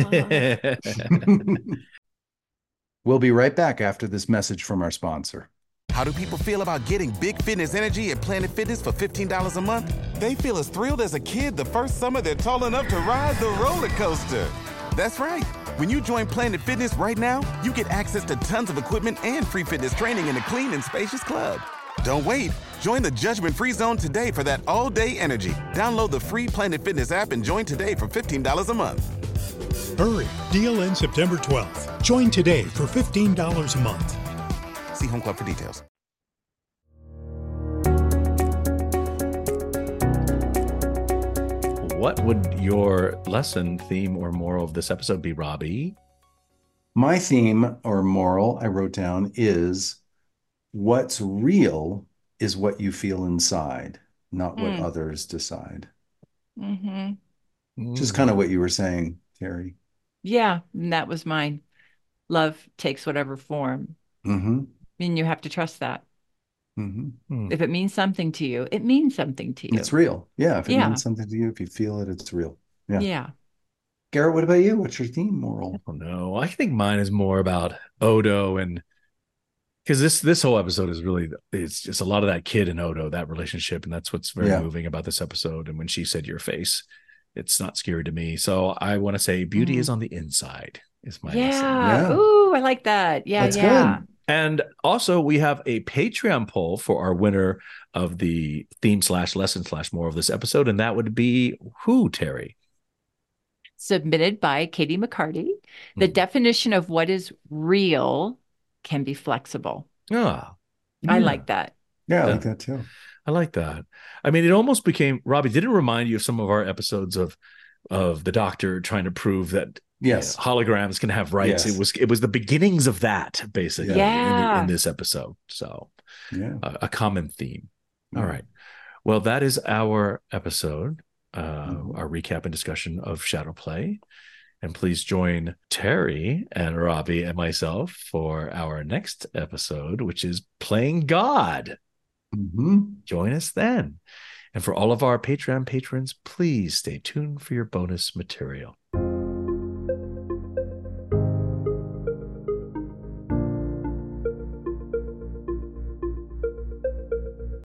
We'll be right back after this message from our sponsor. How do people feel about getting big fitness energy at Planet Fitness for fifteen dollars a month? They feel as thrilled as a kid the first summer they're tall enough to ride the roller coaster. That's right. When you join Planet Fitness right now, you get access to tons of equipment and free fitness training in a clean and spacious club. Don't wait. Join the judgment-free zone today for that all-day energy. Download the free Planet Fitness app and join today for fifteen dollars a month. Hurry, deal ends September twelfth. Join today for fifteen dollars a month. See Home Club for details. What would your lesson, theme, or moral of this episode be, Robbie? My theme or moral I wrote down is what's real is what you feel inside, not what Mm. others decide. hmm Just kind of what you were saying, Terry. Yeah, and that was mine. Love takes whatever form. Mm-hmm. I mean, you have to trust that. Mm-hmm. Mm. If it means something to you, it means something to you. It's real. Yeah. If it Yeah. means something to you, if you feel it, it's real. Yeah. Yeah. Garrett, what about you? What's your theme moral? Oh no, I think mine is more about Odo, and because this this whole episode is really it's just a lot of that kid and Odo, that relationship, and that's what's very Yeah. moving about this episode. And when she said your face, it's not scary to me. So I want to say beauty Mm. is on the inside. Is my Yeah. lesson. Yeah. Ooh, I like that. Yeah. That's yeah. good. And also, we have a Patreon poll for our winner of the theme slash lesson slash more of this episode, and that would be who, Terry? Submitted by Katie McCarty. The Mhm. definition of what is real can be flexible. Ah, I Yeah. like that. Yeah, I Yeah. like that too. I like that. I mean, it almost became, Robbie, did it remind you of some of our episodes of of the Doctor trying to prove that yes, you know, holograms can have rights. Yes. It was it was the beginnings of that, basically, Yeah. in, the, in this episode. So, yeah, a, a common theme. Yeah. All right. Well, that is our episode, uh, Mhm. our recap and discussion of Shadow Play. And please join Terry and Robbie and myself for our next episode, which is Playing God. Mhm. Join us then. And for all of our Patreon patrons, please stay tuned for your bonus material.